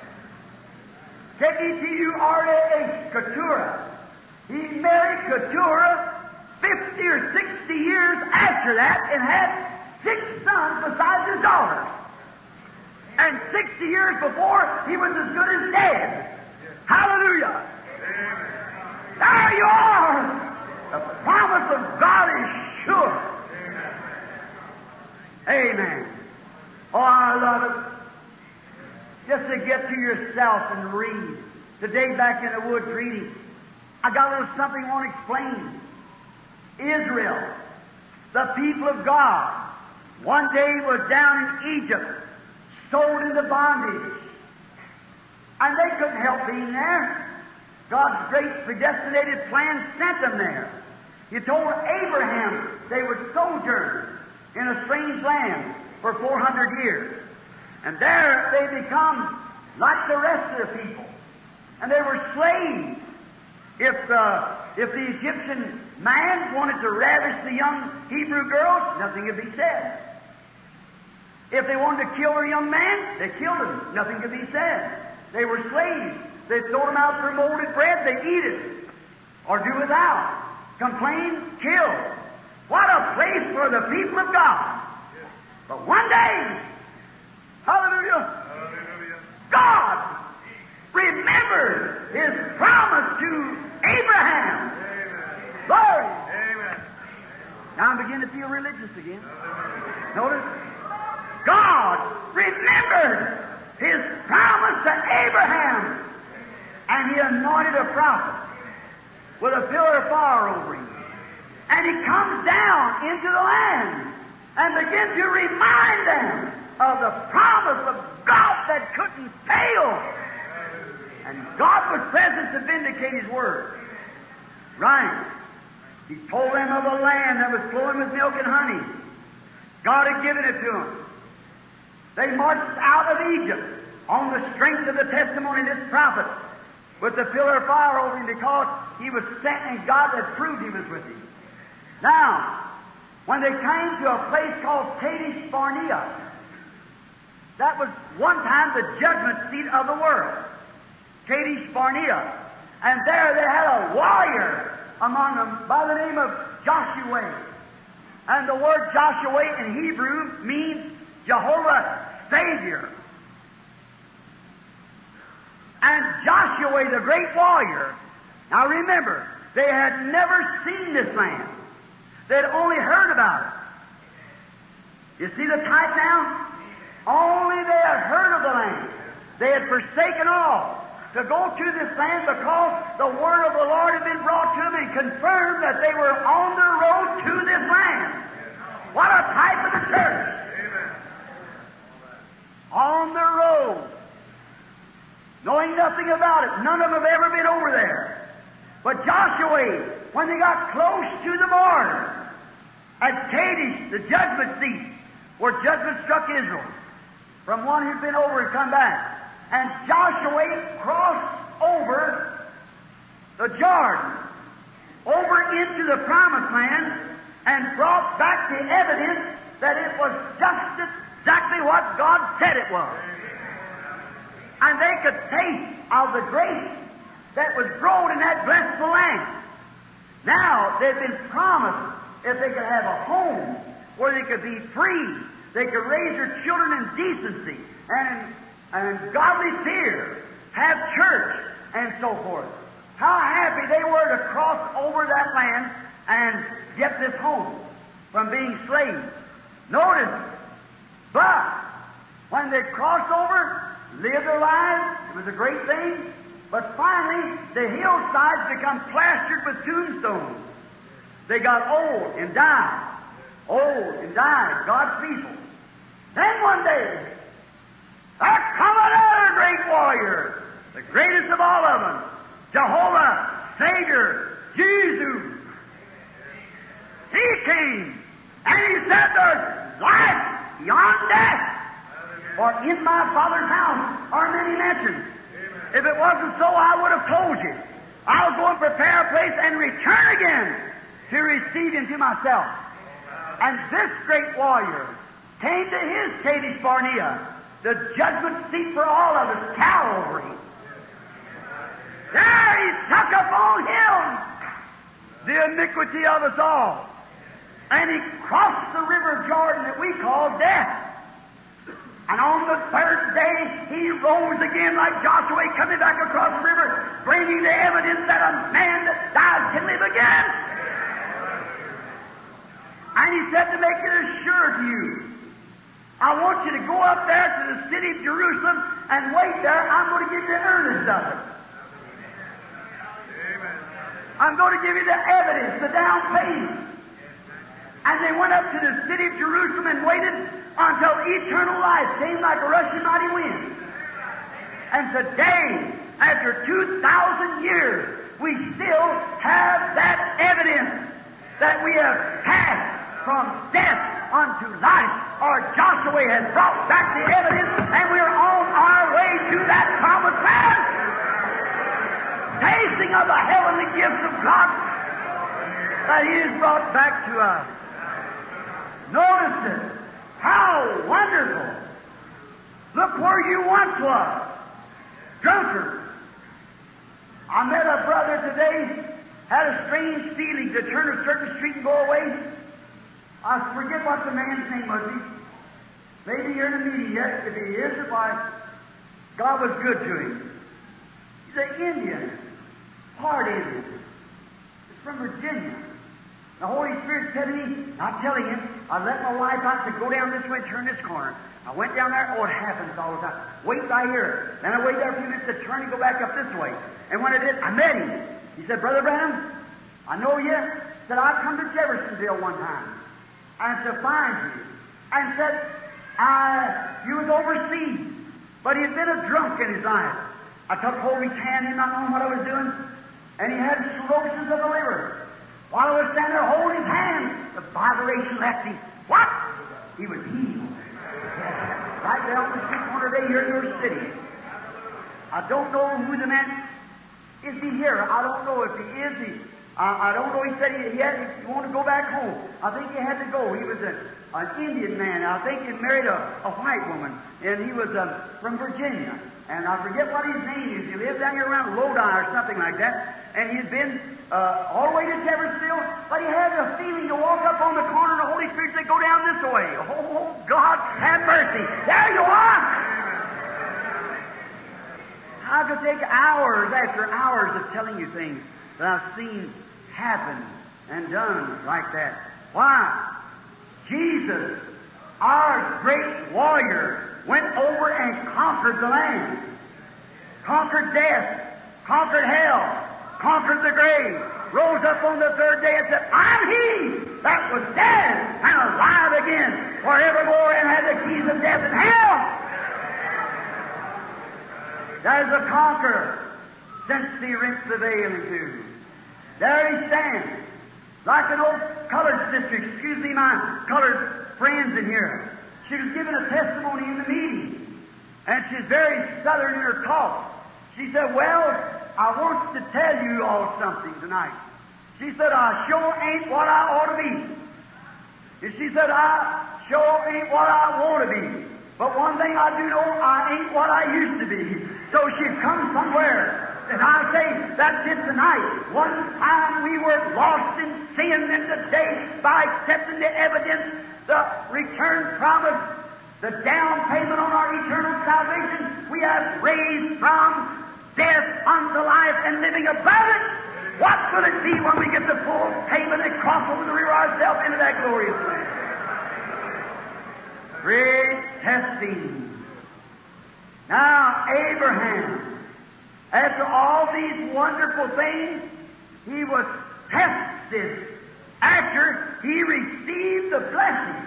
Keturah. Keturah. He married Keturah 50 or 60 years after that and had 6 sons besides his daughters. And 60 years before, he was as good as dead. Hallelujah. Amen. There you are. The promise of God is sure. Amen. Oh, I love it. Just to get to yourself and read. Today, back in the woods reading, I got a little something I want to explain. Israel, the people of God, one day was down in Egypt, sold into bondage. And they couldn't help being there. God's great predestinated plan sent them there. He told Abraham they would sojourn in a strange land for 400 years. And there they become like the rest of the people. And they were slaves. If the Egyptian man wanted to ravish the young Hebrew girls, nothing could be said. If they wanted to kill their young man, they killed him. Nothing could be said. They were slaves. They throw them out for molded bread, they eat it. Or do without. Complain, kill. What a place for the people of God. But one day, hallelujah, God remembered His promise to Abraham. Glory. Now I'm beginning to feel religious again. Notice, God remembered His promise to Abraham, and He anointed a prophet with a pillar of fire over him. And He comes down into the land and begins to remind them of the promise of God that couldn't fail. And God was present to vindicate His word. Right. He told them of a land that was flowing with milk and honey. God had given it to them. They marched out of Egypt on the strength of the testimony of this prophet with the pillar of fire over him, because he was sent and God had proved He was with him. Now, when they came to a place called Kadesh Barnea, that was one time the judgment seat of the world. Kadesh Barnea. And there they had a warrior among them by the name of Joshua. And the word Joshua in Hebrew means Jehovah Savior. And Joshua, the great warrior, now remember, they had never seen this land. They'd only heard about it. You see the type now? Only they had heard of the land. They had forsaken all to go to this land because the word of the Lord had been brought to them and confirmed that they were on the road to this land. What a type of the church! On the road, knowing nothing about it. None of them have ever been over there. But Joshua, when they got close to the border, at Kadesh, the judgment seat, where judgment struck Israel, from one who'd been over and come back, and Joshua crossed over the Jordan over into the Promised Land and brought back the evidence that it was just exactly what God said it was. And they could taste of the grace that was grown in that blessed land. Now, they've been promised if they could have a home where they could be free, they could raise their children in decency and godly fear, have church, and so forth. How happy they were to cross over that land and get this home from being slaves. Notice, but when they crossed over, lived their lives, it was a great thing, but finally the hillsides become plastered with tombstones. They got old and died. Old and died, God's people. Then one day, there come another great warrior, the greatest of all of them, Jehovah, Savior, Jesus. He came, and He said, there's life beyond death. For in my Father's house are many mansions. If it wasn't so, I would have told you. I'll go and prepare a place and return again to receive Him to myself. And this great warrior came to His Kadesh Barnea, the judgment seat for all of us, Calvary. There He took upon Him the iniquity of us all. And He crossed the river Jordan that we call death. And on the third day, He rose again like Joshua, coming back across the river, bringing the evidence that a man that dies can live again. And He said to make it assured to you, I want you to go up there to the city of Jerusalem and wait there. I'm going to give you the earnest of it. I'm going to give you the evidence, the down payment. And they went up to the city of Jerusalem and waited until eternal life came like a rushing mighty wind. And today, after 2,000 years, we still have that evidence that we have passed from death unto life. Or Joshua has brought back the evidence, and we're on our way to that promised land, tasting of the heavenly gifts of God that He has brought back to us. Notice it. How wonderful! Look where you once was. Drunkard. I met a brother today, had a strange feeling to turn a certain street and go away. I forget what the man's name was. Maybe you're in a meeting yet. If he is, why, God was good to him. He's an Indian. Part Indian. He's from Virginia. The Holy Spirit said to me, I'm telling him, I let my wife out to go down this way and turn this corner. I went down there, it happens all the time. Wait right here. Then I wait there a few minutes to turn and go back up this way. And when I did, I met him. He said, Brother Branham, I know you. Said, I come to Jeffersonville one time. And to find you. And said, you was overseas. But he had been a drunk in his life. I took hold of his hand, him not knowing what I was doing. And he had cirrhosis of the liver. While I was standing there holding his hand, the vibration left him. What? He was healed. Right there on the street corner today here in your city. I don't know who the man is. He here? I don't know if he is. I don't know. He said he wanted to go back home. I think he had to go. He was an Indian man. I think he married a white woman, and he was from Virginia. And I forget what his name is. He lived down here around Lodi or something like that. And he'd been all the way to Jeffersonville, but he had a feeling to walk up on the corner, and the Holy Spirit said, go down this way. Oh, God, have mercy. There you are! I could take hours after hours of telling you things that I've seen happen and done like that. Why? Jesus, our great warrior, went over and conquered the land. Conquered death. Conquered hell. Conquered the grave, rose up on the third day and said, I'm He that was dead and alive again forevermore and had the keys of death and hell. There's a conqueror since He rent the veil in two. There He stands, like an old colored sister, excuse me, my colored friends in here. She was giving a testimony in the meeting, and she's very southern in her talk. She said, well, I want to tell you all something tonight. She said, I sure ain't what I ought to be. And she said, I sure ain't what I want to be. But one thing I do know, I ain't what I used to be. So she's come somewhere. And I say, that's it tonight. One time we were lost in sin, and today, by accepting the evidence, the return promise, the down payment on our eternal salvation, we have raised from death unto life and living above it. What will it be when we get the full payment and cross over the river ourselves into that glorious land? Great testing. Now, Abraham, after all these wonderful things, he was tested after he received the blessing.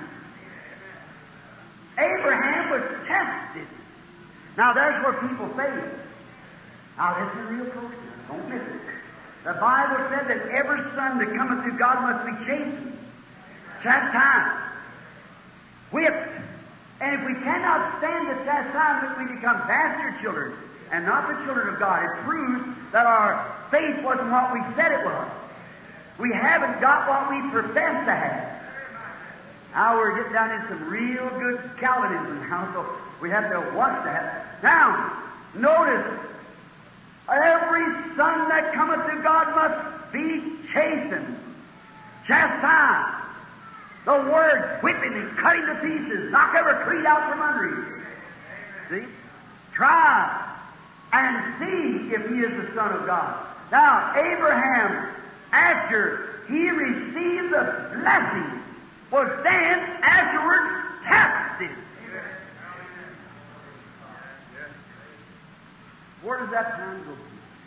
Abraham was tested. Now, there's where people fail. Now, listen real close now. Don't miss it. The Bible said that every son that cometh to God must be chastened, chastised, whipped. And if we cannot stand the chastisement, we become bastard children and not the children of God. It proves that our faith wasn't what we said it was. We haven't got what we profess to have. Now we're getting down into some real good Calvinism now, so we have to watch that. Now, notice, every son that cometh to God must be chastened, chastised. The word whipping and cutting to pieces, knock every creed out from under you. See? Try and see if he is the Son of God. Now, Abraham, after he received the blessing, was then afterwards tested. Where does that time go?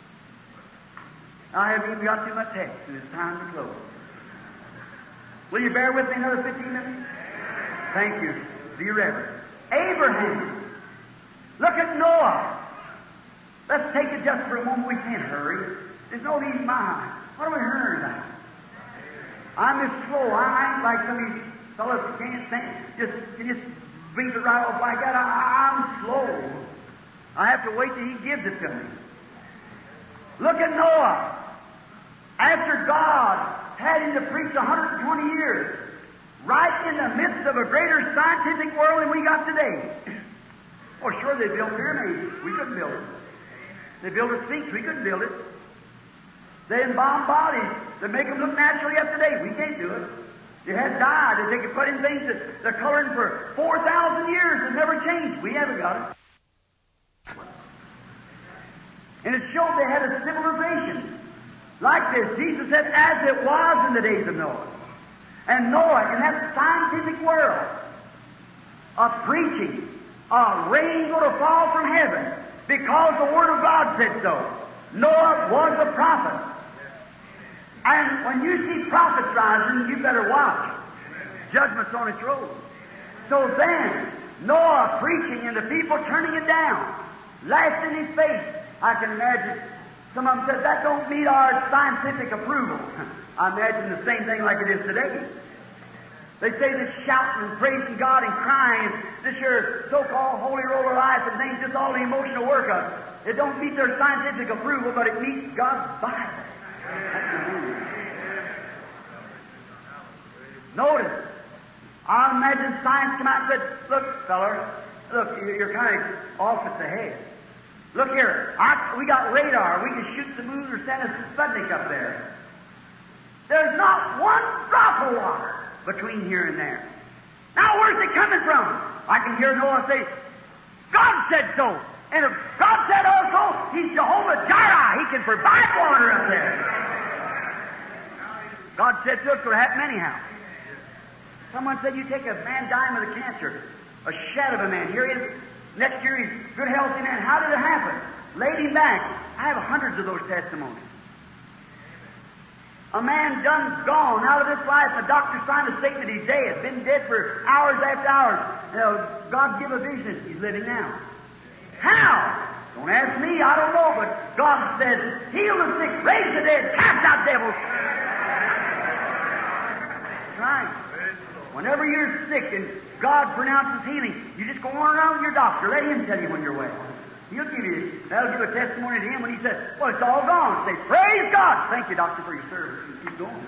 I haven't even got too much text, and it's time to close. Will you bear with me another 15 minutes? Thank you. Be reverent. Abraham. Look at Noah. Let's take it just for a moment. We can't hurry. There's no need in my mind. What are we hurrying about? I'm just slow. I ain't like some of these fellows who can't think. Just beat it right off like that. I'm slow. I have to wait till he gives it to me. Look at Noah. After God had him to preach 120 years, right in the midst of a greater scientific world than we got today. Oh, sure, they built pyramids. We couldn't build it. They built a Sphinx. We couldn't build it. They embalm bodies that make them look naturally up today. We can't do it. They had dye that they could put in things that they're coloring for 4,000 years and never changed. We haven't got it. And it showed they had a civilization like this. Jesus said, as it was in the days of Noah. And Noah, in that scientific world of preaching, rain going to fall from heaven because the Word of God said so. Noah was a prophet. And when you see prophets rising, you better watch. Judgment's on its road. So then, Noah preaching and the people turning it down, laughed in his face. I can imagine some of them said, that don't meet our scientific approval. I imagine the same thing like it is today. They say this shouting and praising God and crying, and this your so-called holy roll of life and things, just all the emotional work of it. It don't meet their scientific approval, but it meets God's Bible. Notice, I imagine science come out and said, look, feller, look, you're kind of off at the head. Look here, we got radar. We can shoot the moon or send a Sputnik up there. There's not one drop of water between here and there. Now, where's it coming from? I can hear Noah say, God said so. And if God said also, He's Jehovah Jireh. He can provide water up there. God said so, it's going to happen anyhow. Someone said, you take a man dying with a cancer, a shed of a man. Here he is. Next year, he's a good, healthy man. How did it happen? Laid him back. I have hundreds of those testimonies. A man done gone out of this life, and the doctor signed a statement he's dead. Been dead for hours after hours. God give a vision. He's living now. How? Don't ask me. I don't know. But God said, heal the sick, raise the dead, cast out devils. That's right. Whenever you're sick and God pronounces healing, you just go on around with your doctor. Let him tell you when you're well. That'll give a testimony to him when he says, well, it's all gone. Say, praise God. Thank you, doctor, for your service. And keep going.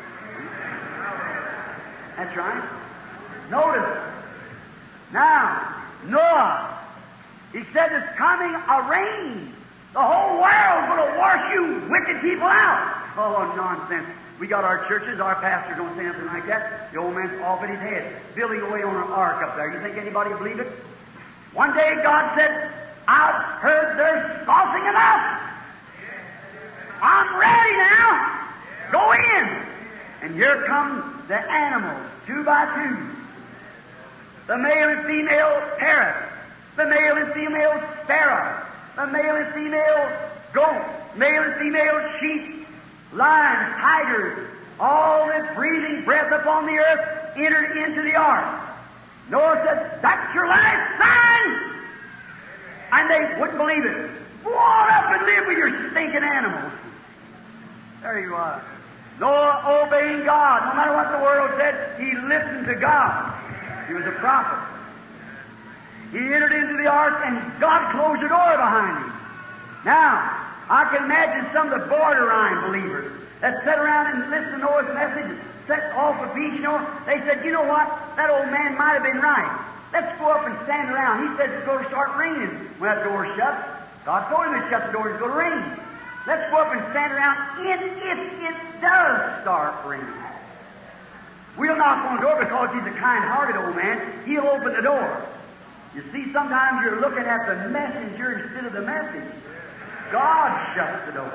That's right. Notice. Now, Noah, he said it's coming a rain. The whole world's going to wash you wicked people out. Oh, nonsense. We got our churches, our pastors don't say nothing like that. The old man's off at his head, building away on an ark up there. You think anybody will believe it? One day God said, I've heard they're scoffing enough. I'm ready now. Go in. And here come the animals, 2 by 2. The male and female parrot, the male and female sparrow, the male and female goat, male and female sheep, lions, tigers, all this breathing breath upon the earth entered into the ark. Noah said, that's your last sign! And they wouldn't believe it. Go on up and live with your stinking animals. There you are. Noah obeying God. No matter what the world said, he listened to God. He was a prophet. He entered into the ark and God closed the door behind him. Now, I can imagine some of the borderline believers that sat around and listened to Noah's message and set off a piece, they said, you know what? That old man might have been right. Let's go up and stand around. He said it's going to start raining when that door's shut. God told him to shut the door, it's going to rain. Let's go up and stand around if it does start raining. We'll knock on the door because he's a kind-hearted old man. He'll open the door. You see, sometimes you're looking at the messenger instead of the message. God shuts the door.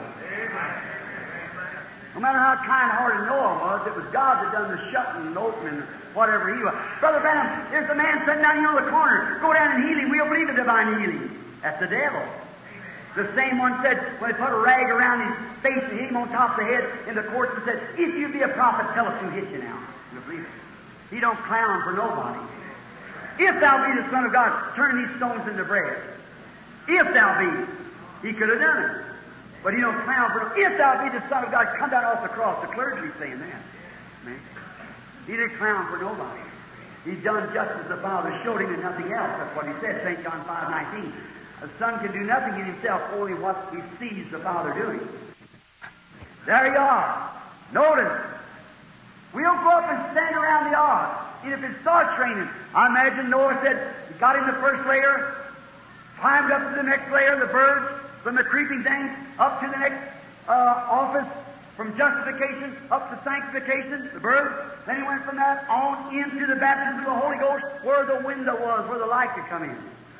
No matter how kind-hearted Noah was, it was God that done the shutting and opening, whatever he was. Brother Branham, there's a man sitting down here on the corner. Go down and heal him. We'll believe in divine healing. That's the devil. The same one said, when they put a rag around his face and hit him on top of the head in the courts, he said, if you be a prophet, tell us who hit you now. We'll believe it. He don't clown for nobody. If thou be the Son of God, turn these stones into bread. If thou be, he could have done it. But he don't clown for him. If thou be the Son of God, come down off the cross. The clergy's saying that. Man. He didn't clown for nobody. He done just as the Father showed him and nothing else. That's what he said, St. John 5:19. The Son can do nothing in himself, only what he sees the Father doing. There you are. Notice. We'll go up and stand around the ark. And if it starts raining, I imagine Noah said, he got in the first layer, climbed up to the next layer, the birds, from the creeping things up to the next office, from justification up to sanctification, the birds. Then he went from that on into the baptism of the Holy Ghost, where the window was, where the light could come in.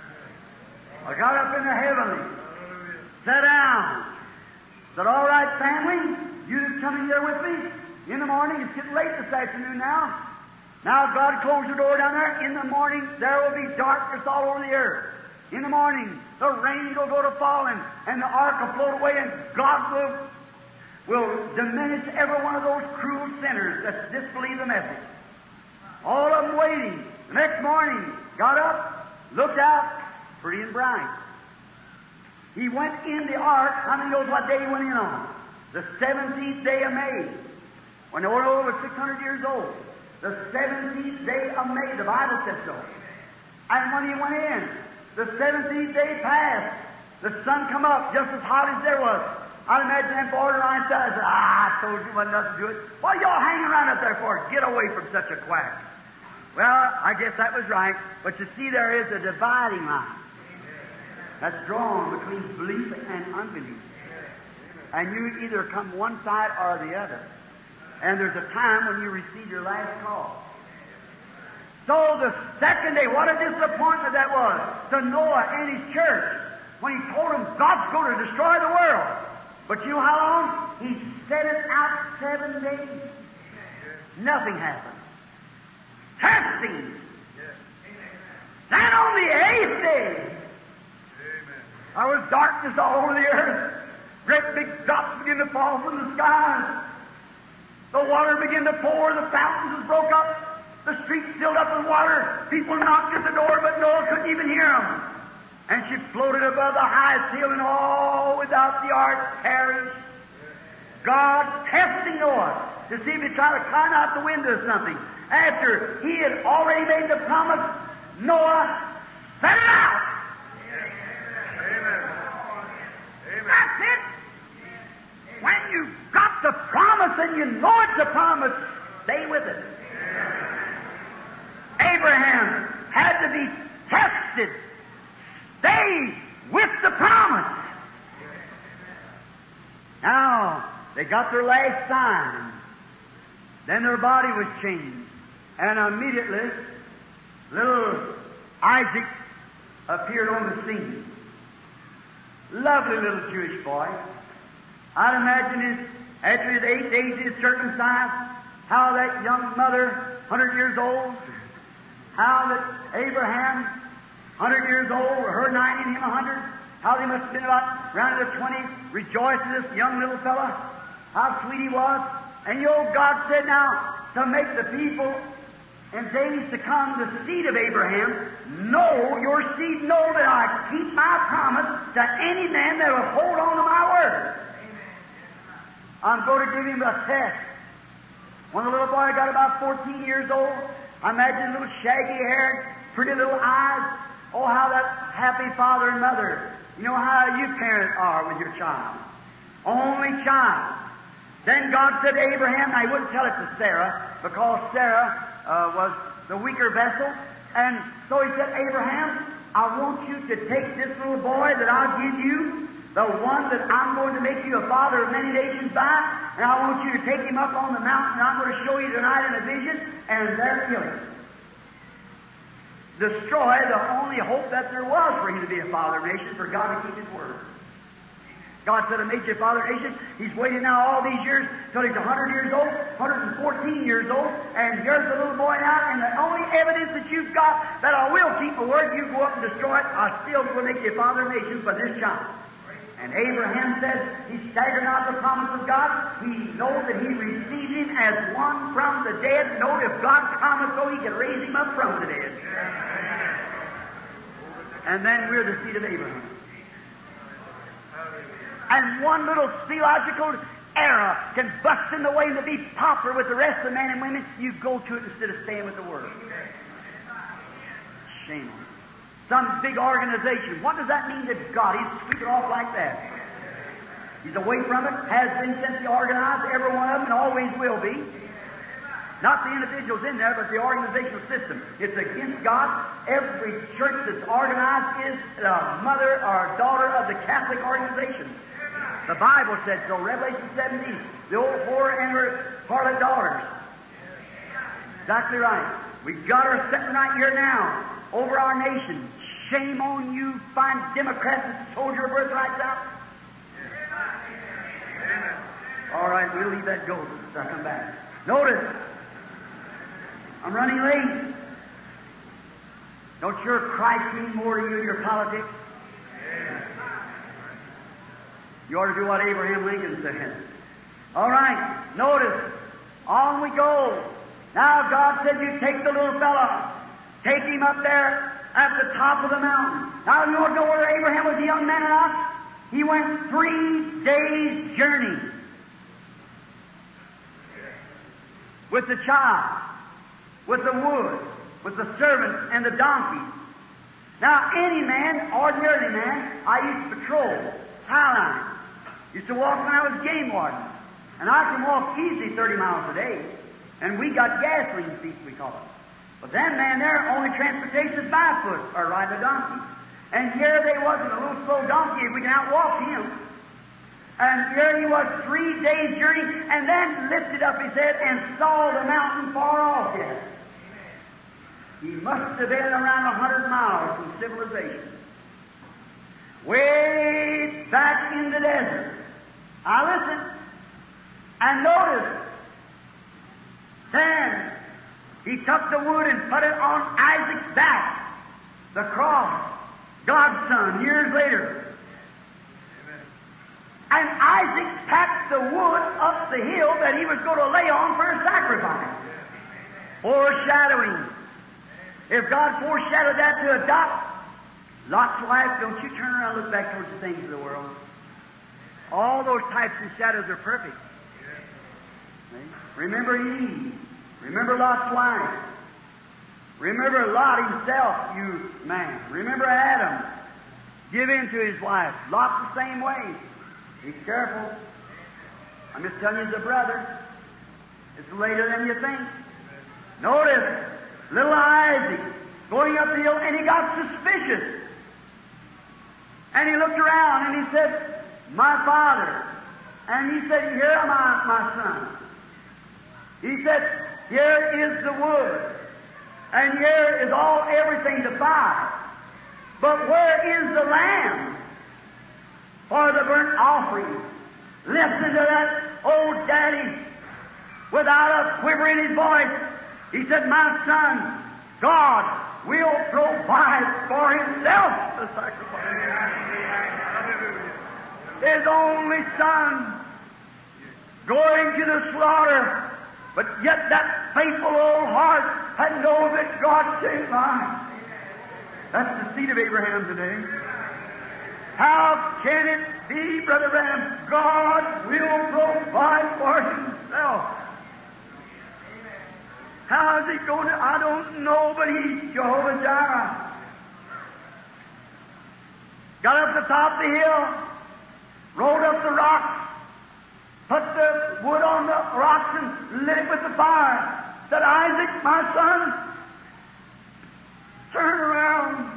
I got up in the heavenly, sat down, said, all right, family, you that's coming here with me, in the morning, it's getting late this afternoon now. Now God closed the door down there. In the morning, there will be darkness all over the earth. In the morning, the rain will go to falling, and the ark will float away, and God will diminish every one of those cruel sinners that disbelieve the message. All of them waiting. The next morning, got up, looked out, pretty and bright. He went in the ark. How many knows what day he went in on? The 17th day of May, when they were over 600 years old. The 17th day of May, the Bible says so. And when he went in, the 17th day passed. The sun come up just as hot as there was. I'd imagine them borderline guys said, I told you wasn't nothing to it. What are y'all hanging around up there for? Get away from such a quack. Well, I guess that was right. But you see, there is a dividing line that's drawn between belief and unbelief. And you either come one side or the other. And there's a time when you receive your last call. So the second day, what a disappointment that was to Noah and his church when he told them God's going to destroy the world. But you know how long? He set it out 7 days. Nothing happened. Testing. Then on the 8th day, there was darkness all over the earth. Great big drops began to fall from the skies. The water began to pour. The fountains broke up. The streets filled up with water. People knocked at the door, but Noah couldn't even hear them. And she floated above the highest hill, and all without the ark perished. God testing Noah to see if he'd try to climb out the window or something. After he had already made the promise, Noah set it out. Amen. a promise and you know it's a promise, stay with it. Abraham had to be tested. Stay with the promise. Now, they got their last sign. Then their body was changed. And immediately, little Isaac appeared on the scene. Lovely little Jewish boy. I'd imagine after his 8 days he was circumcised, how that young mother, 100 years old, how that Abraham, 100 years old, or her 90 and him 100, how they must have been about around the 20s, rejoicing this young little fella, how sweet he was. And God said now, to make the people in days to come, the seed of Abraham, know, your seed know that I keep my promise to any man that will hold on to my word. I'm going to give him a test. When the little boy got about 14 years old, I imagine little shaggy hair, pretty little eyes. Oh, how that happy father and mother. You know how you parents are with your child. Only child. Then God said to Abraham, now he wouldn't tell it to Sarah, because Sarah was the weaker vessel. And so he said, Abraham, I want you to take this little boy that I'll give you, the one that I'm going to make you a father of many nations by, and I want you to take him up on the mountain, and I'm going to show you tonight in a vision, and there kill him. Destroy the only hope that there was for him to be a father of nations, for God to keep His word. God said, I made you a father of nations. He's waited now all these years till he's 100 years old, 114 years old, and here's the little boy now, and the only evidence that you've got that I will keep my word, you go up and destroy it, I still will make you a father of nations by this child. And Abraham says he staggered not the promise of God. He knows that he received him as one from the dead. Know if God promised so, he could raise him up from the dead. And then we're the seed of Abraham. And one little theological error can bust in the way to be popular with the rest of the men and women. You go to it instead of staying with the Word. Shame on you. Some big organization. What does that mean to God? He's sweep it off like that. He's away from it, has been since he organized, every one of them, and always will be. Not the individuals in there, but the organizational system. It's against God. Every church that's organized is a mother or a daughter of the Catholic organization. The Bible said so, Revelation 17. The old whore and her harlot daughters. Exactly right. We've got her sitting right here now over our nation. Shame on you, fine Democrats that sold your birthrights out. All right, we'll leave that go. I'll come back. Notice, I'm running late. Don't your Christ mean more to you in your politics? You ought to do what Abraham Lincoln said. All right, notice, on we go. Now God said, you take the little fella, take him up there at the top of the mountain. Now you want to know whether Abraham was a young man or not? He went 3 days' journey with the child, with the wood, with the servants and the donkeys. Now any man, ordinary man, I used to patrol, highline. Used to walk when I was game warden. And I can walk easy 30 miles a day. And we got gasoline feet, we call it. But then, man, their only transportation is by foot or riding a donkey. And here they was with a little slow donkey, if we can outwalk him. And here he was 3 days' journey, and then lifted up his head and saw the mountain far off yet. He must have been around 100 miles from civilization. Way back in the desert. Now listen, and notice, then he took the wood and put it on Isaac's back, the cross, God's son, years later. And Isaac packed the wood up the hill that he was going to lay on for a sacrifice. Foreshadowing. If God foreshadowed that to adopt Lot's wife, don't you turn around and look back towards the things of the world. All those types and shadows are perfect. Remember Eve. Remember Lot's wife. Remember Lot himself, you man. Remember Adam. Give in to his wife. Lot the same way. Be careful. I'm just telling you as a brother. It's later than you think. Notice, little Isaac going up the hill, and he got suspicious. And he looked around and he said, "My father." And he said, "Here am I, my son." He said, "Here is the wood, and here is everything to fire. But where is the lamb for the burnt offering?" Listen to that old daddy without a quiver in his voice. He said, "My son, God will provide for Himself the sacrifice." His only son going to the slaughter, but yet that faithful old heart had known that God saved mine. That's the seed of Abraham today. How can it be, Brother Branham? God will provide for Himself. How is He going to? I don't know, but He's Jehovah Jireh. Got up the top of the hill, rolled up the rocks, put the wood on the rocks and lit it with the fire. Said, "Isaac, my son, turn around."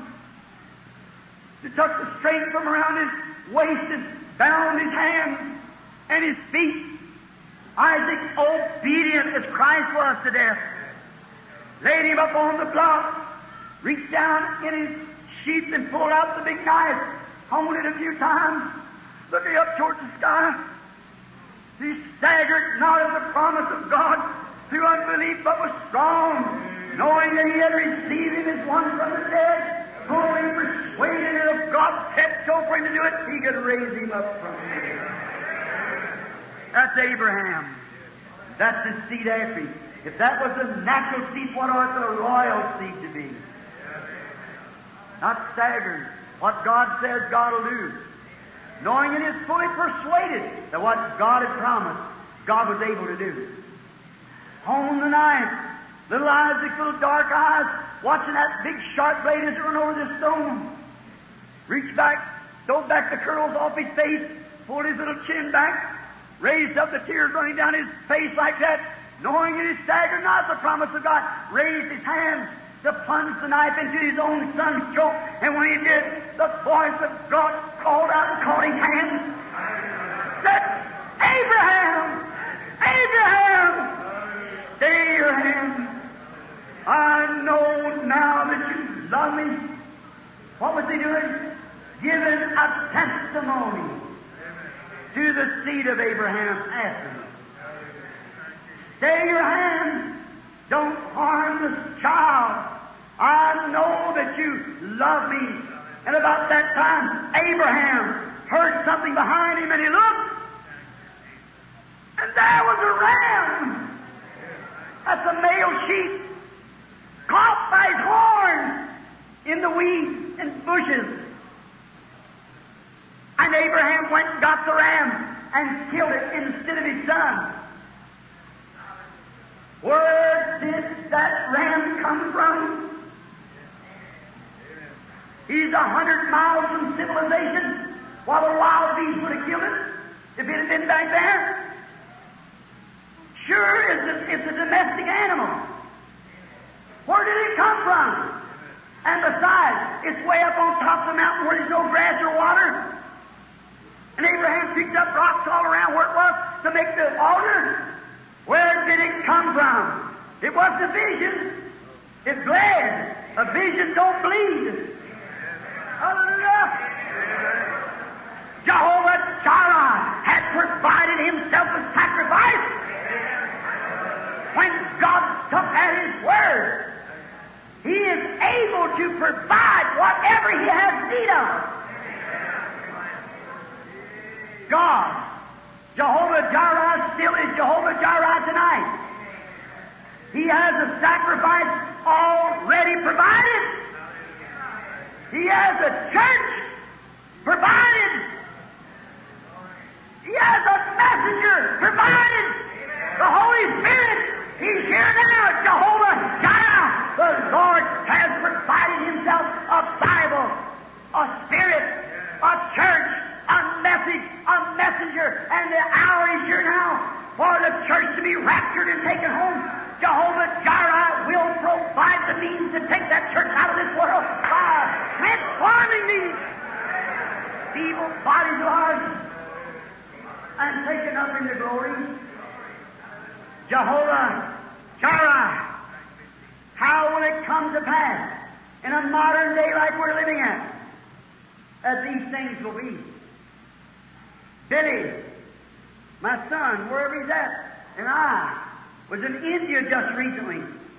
He took the string from around his waist and bound his hands and his feet. Isaac, obedient as Christ was to death, laid him up on the block, reached down in his sheath and pulled out the big knife, honed it a few times, looking up towards the sky. He staggered not at the promise of God through unbelief, but was strong, knowing that he had received him as one from the dead, fully persuaded that if God said so for him to do it, He could raise him up from the dead. That's Abraham. That's his seed after him. If that was the natural seed, what ought the royal seed to be? Not staggered. What God says, God will do. Knowing and is fully persuaded that what God had promised, God was able to do. Hone the knife. Little Isaac, little dark eyes, watching that big sharp blade as it run over the stone. Reached back, stole back the curls off his face, pulled his little chin back, raised up the tears running down his face like that, knowing that he staggered not the promise of God, raised his hands to plunge the knife into his own son's throat. And when he did, the voice of God called out and caught his hand. Said, "Abraham! Abraham! Stay your hand. I know now that you love me." What was he doing? Giving a testimony to the seed of Abraham after him. Stay your hand. Don't harm this child. I know that you love me. And about that time, Abraham heard something behind him, and he looked, and there was a ram. That's a male sheep, caught by his horns in the weeds and bushes. And Abraham went and got the ram and killed it instead of his son. Where did that ram come from? He's 100 miles from civilization, while the wild beast would have killed it if it had been back there. Sure, it's a domestic animal. Where did it come from? And besides, it's way up on top of the mountain where there's no grass or water. And Abraham picked up rocks all around where it was to make the altar. Where did it come from? It wasn't a vision. It bled. A vision don't bleed. Hallelujah. Jehovah Jireh had provided Himself a sacrifice. When God took at His word, He is able to provide whatever He has need of. God, Jehovah Jireh, still is Jehovah Jireh tonight. He has a sacrifice already provided. He has a church provided. He has a messenger provided. The Holy Spirit, He's here now. Jehovah Jireh. The Lord has provided Himself a Bible, a Spirit, a church, a message, a messenger, and the hour is here now the church to be raptured and taken home, Jehovah Jireh will provide the means to take that church out of this world by transforming these feeble bodies of ours and taking up into glory. Jehovah Jireh, how will it come to pass in a modern day like we're living at that these things will be? Billy, my son, wherever he's at, and I was in India just recently.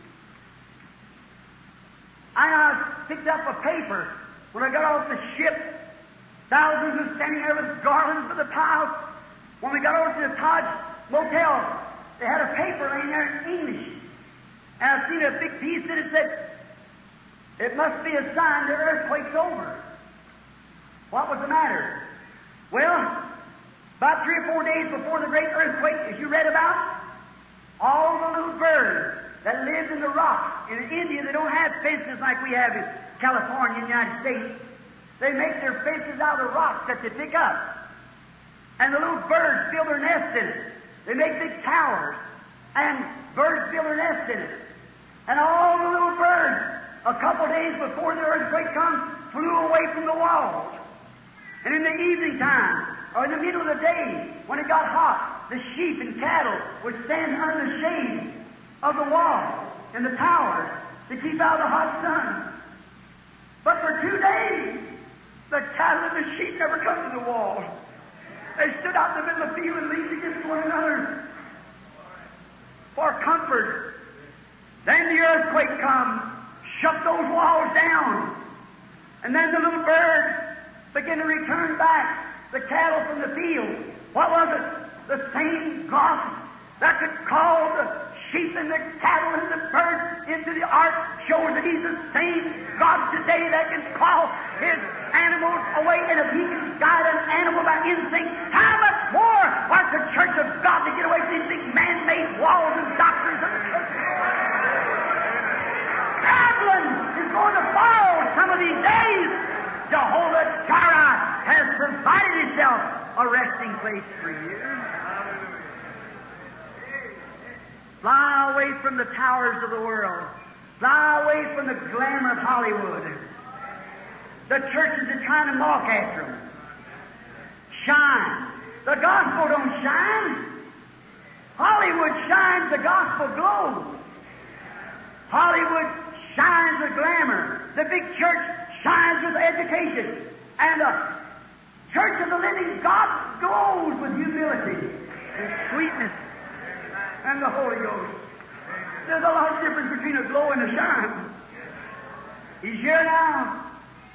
I picked up a paper when I got off the ship. Thousands were standing there with garlands for the piles. When we got over to the Taj Motel, they had a paper laying there in English. And I seen a big piece and it said, "It must be a sign the earthquake's over." What was the matter? Well, about 3 or 4 days before the great earthquake, as you read about, all the little birds that lived in the rocks. In India, they don't have fences like we have in California and the United States. They make their fences out of the rocks that they pick up. And the little birds build their nests in it. They make big towers, and birds build their nests in it. And all the little birds, a couple days before the earthquake comes, flew away from the walls. And in the evening time, or in the middle of the day, when it got hot, the sheep and cattle would stand under the shade of the walls and the towers to keep out the hot sun. But for 2 days, the cattle and the sheep never come to the wall. They stood out in the middle of the field and leaned against one another for comfort. Then the earthquake comes, shut those walls down, and then the little birds begin to return back, the cattle from the field. What was it? The same God that could call the sheep and the cattle and the birds into the ark shows that He's the same God today that can call His animals away. And if He can guide an animal by instinct, how much more wants the church of God to get away from these big man-made walls and doctrines of the church? Babylon is going to fall some of these days. Jehovah Jireh has provided Himself a resting place for you. Fly away from the towers of the world. Fly away from the glamour of Hollywood. The churches are trying to mock after them. Shine. The gospel don't shine. Hollywood shines, the gospel glows. Hollywood shines with glamour. The big church shines with education. And the church of the living God glows with humility and sweetness and the Holy Ghost. There's a lot of difference between a glow and a shine. He's here now.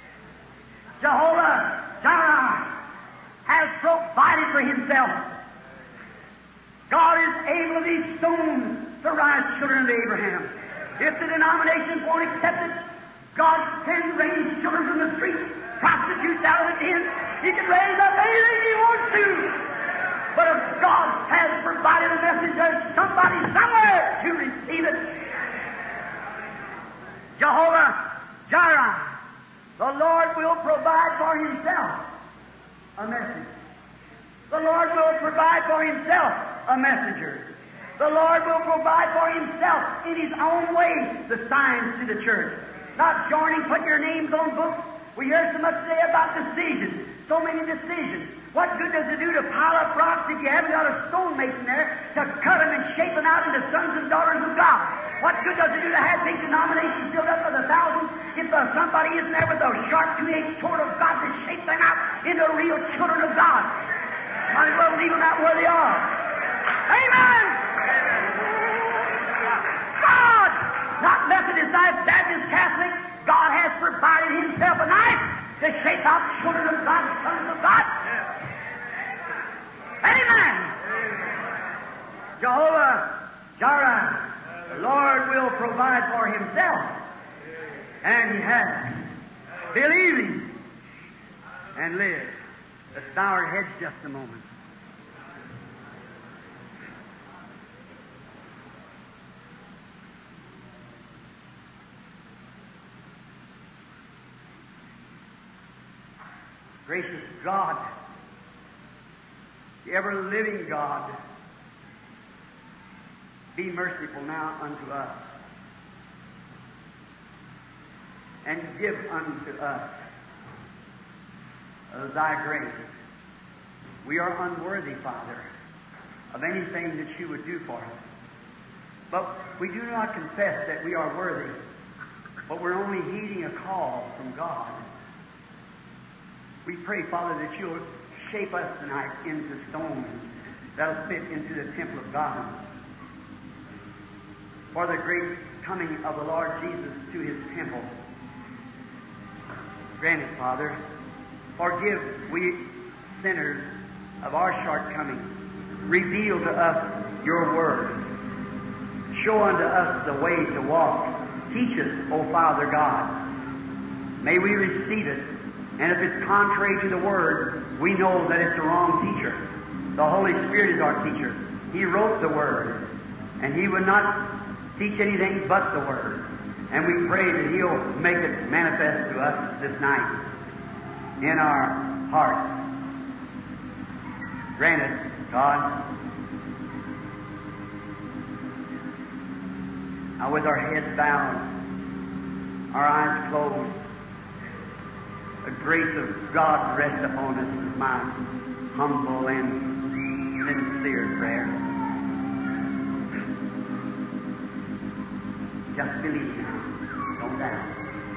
Jehovah Jireh has provided for Himself. God is able of these stones to rise children of Abraham. If the denominations won't accept it, God can raise children from the streets, prostitutes out of the den. He can raise up anything He wants to. But if God has provided a message, there's somebody somewhere to receive it. Jehovah Jireh, the Lord will provide for Himself a message. The Lord will provide for Himself a messenger. The Lord will provide for Himself in His own way the signs to the church. Not joining, putting your names on books. We hear so much today about decisions. So many decisions. What good does it do to pile up rocks if you haven't got a stonemason there to cut them and shape them out into sons and daughters of God? What good does it do to have big denominations filled up with thousands if somebody isn't there with a sharp 2-8 sword of God to shape them out into real children of God? Might as well leave them out where they are. Amen! God! Not Methodist, Baptist, Catholic. God has provided Himself a knife to shape out children of God, sons of God. Amen. Jehovah Jireh, the Lord will provide for Himself, and He has. Believe Him and live. Let's bow our heads just a moment. Gracious God, the ever-living God, be merciful now unto us, and give unto us thy grace. We are unworthy, Father, of anything that you would do for us. But we do not confess that we are worthy, but we're only heeding a call from God. We pray, Father, that you'll shape us tonight into stones that'll fit into the temple of God, for the great coming of the Lord Jesus to His temple. Grant it, Father. Forgive we sinners of our shortcomings. Reveal to us your word. Show unto us the way to walk. Teach us, O Father God. May we receive it. And if it's contrary to the Word, we know that it's the wrong teacher. The Holy Spirit is our teacher. He wrote the Word, and He would not teach anything but the Word. And we pray that He'll make it manifest to us this night in our hearts. Grant it, God. Now, with our heads bowed, our eyes closed, the grace of God rest upon us is my humble and sincere prayer. Just believe now. Don't doubt.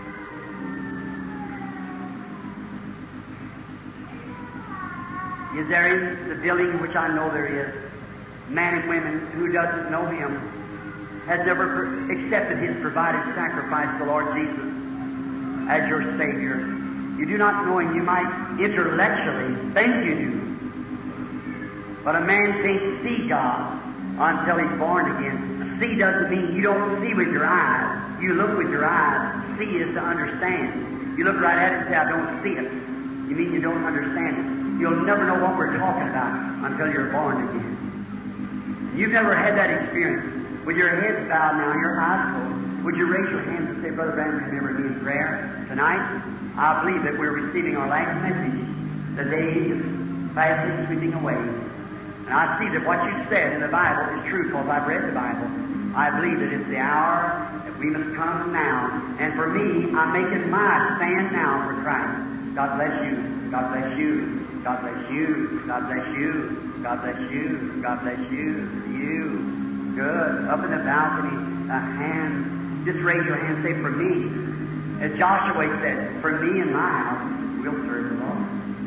Is there in the building, which I know there is, men and women who doesn't know Him, has never accepted His provided sacrifice, the Lord Jesus, as your Savior? You do not know Him. You might intellectually think you do. But a man can't see God until he's born again. See doesn't mean you don't see with your eyes. You look with your eyes. See is to understand. You look right at it and say, I don't see it. You mean you don't understand it. You'll never know what we're talking about until you're born again. You've never had that experience. With your head bowed now, your eyes closed, would you raise your hands and say, Brother Branham, remember me in prayer tonight? I believe that we're receiving our last message. The day is fast sweeping away. And I see that what you said in the Bible is true, because I've read the Bible. I believe that it's the hour that we must come now. And for me, I'm making my stand now for Christ. God bless you. God bless you. God bless you. God bless you. God bless you. God bless you. You. Good. Up in the balcony, a hand. Just raise your hand and say, for me. As Joshua said, for me and my house, we'll serve the Lord.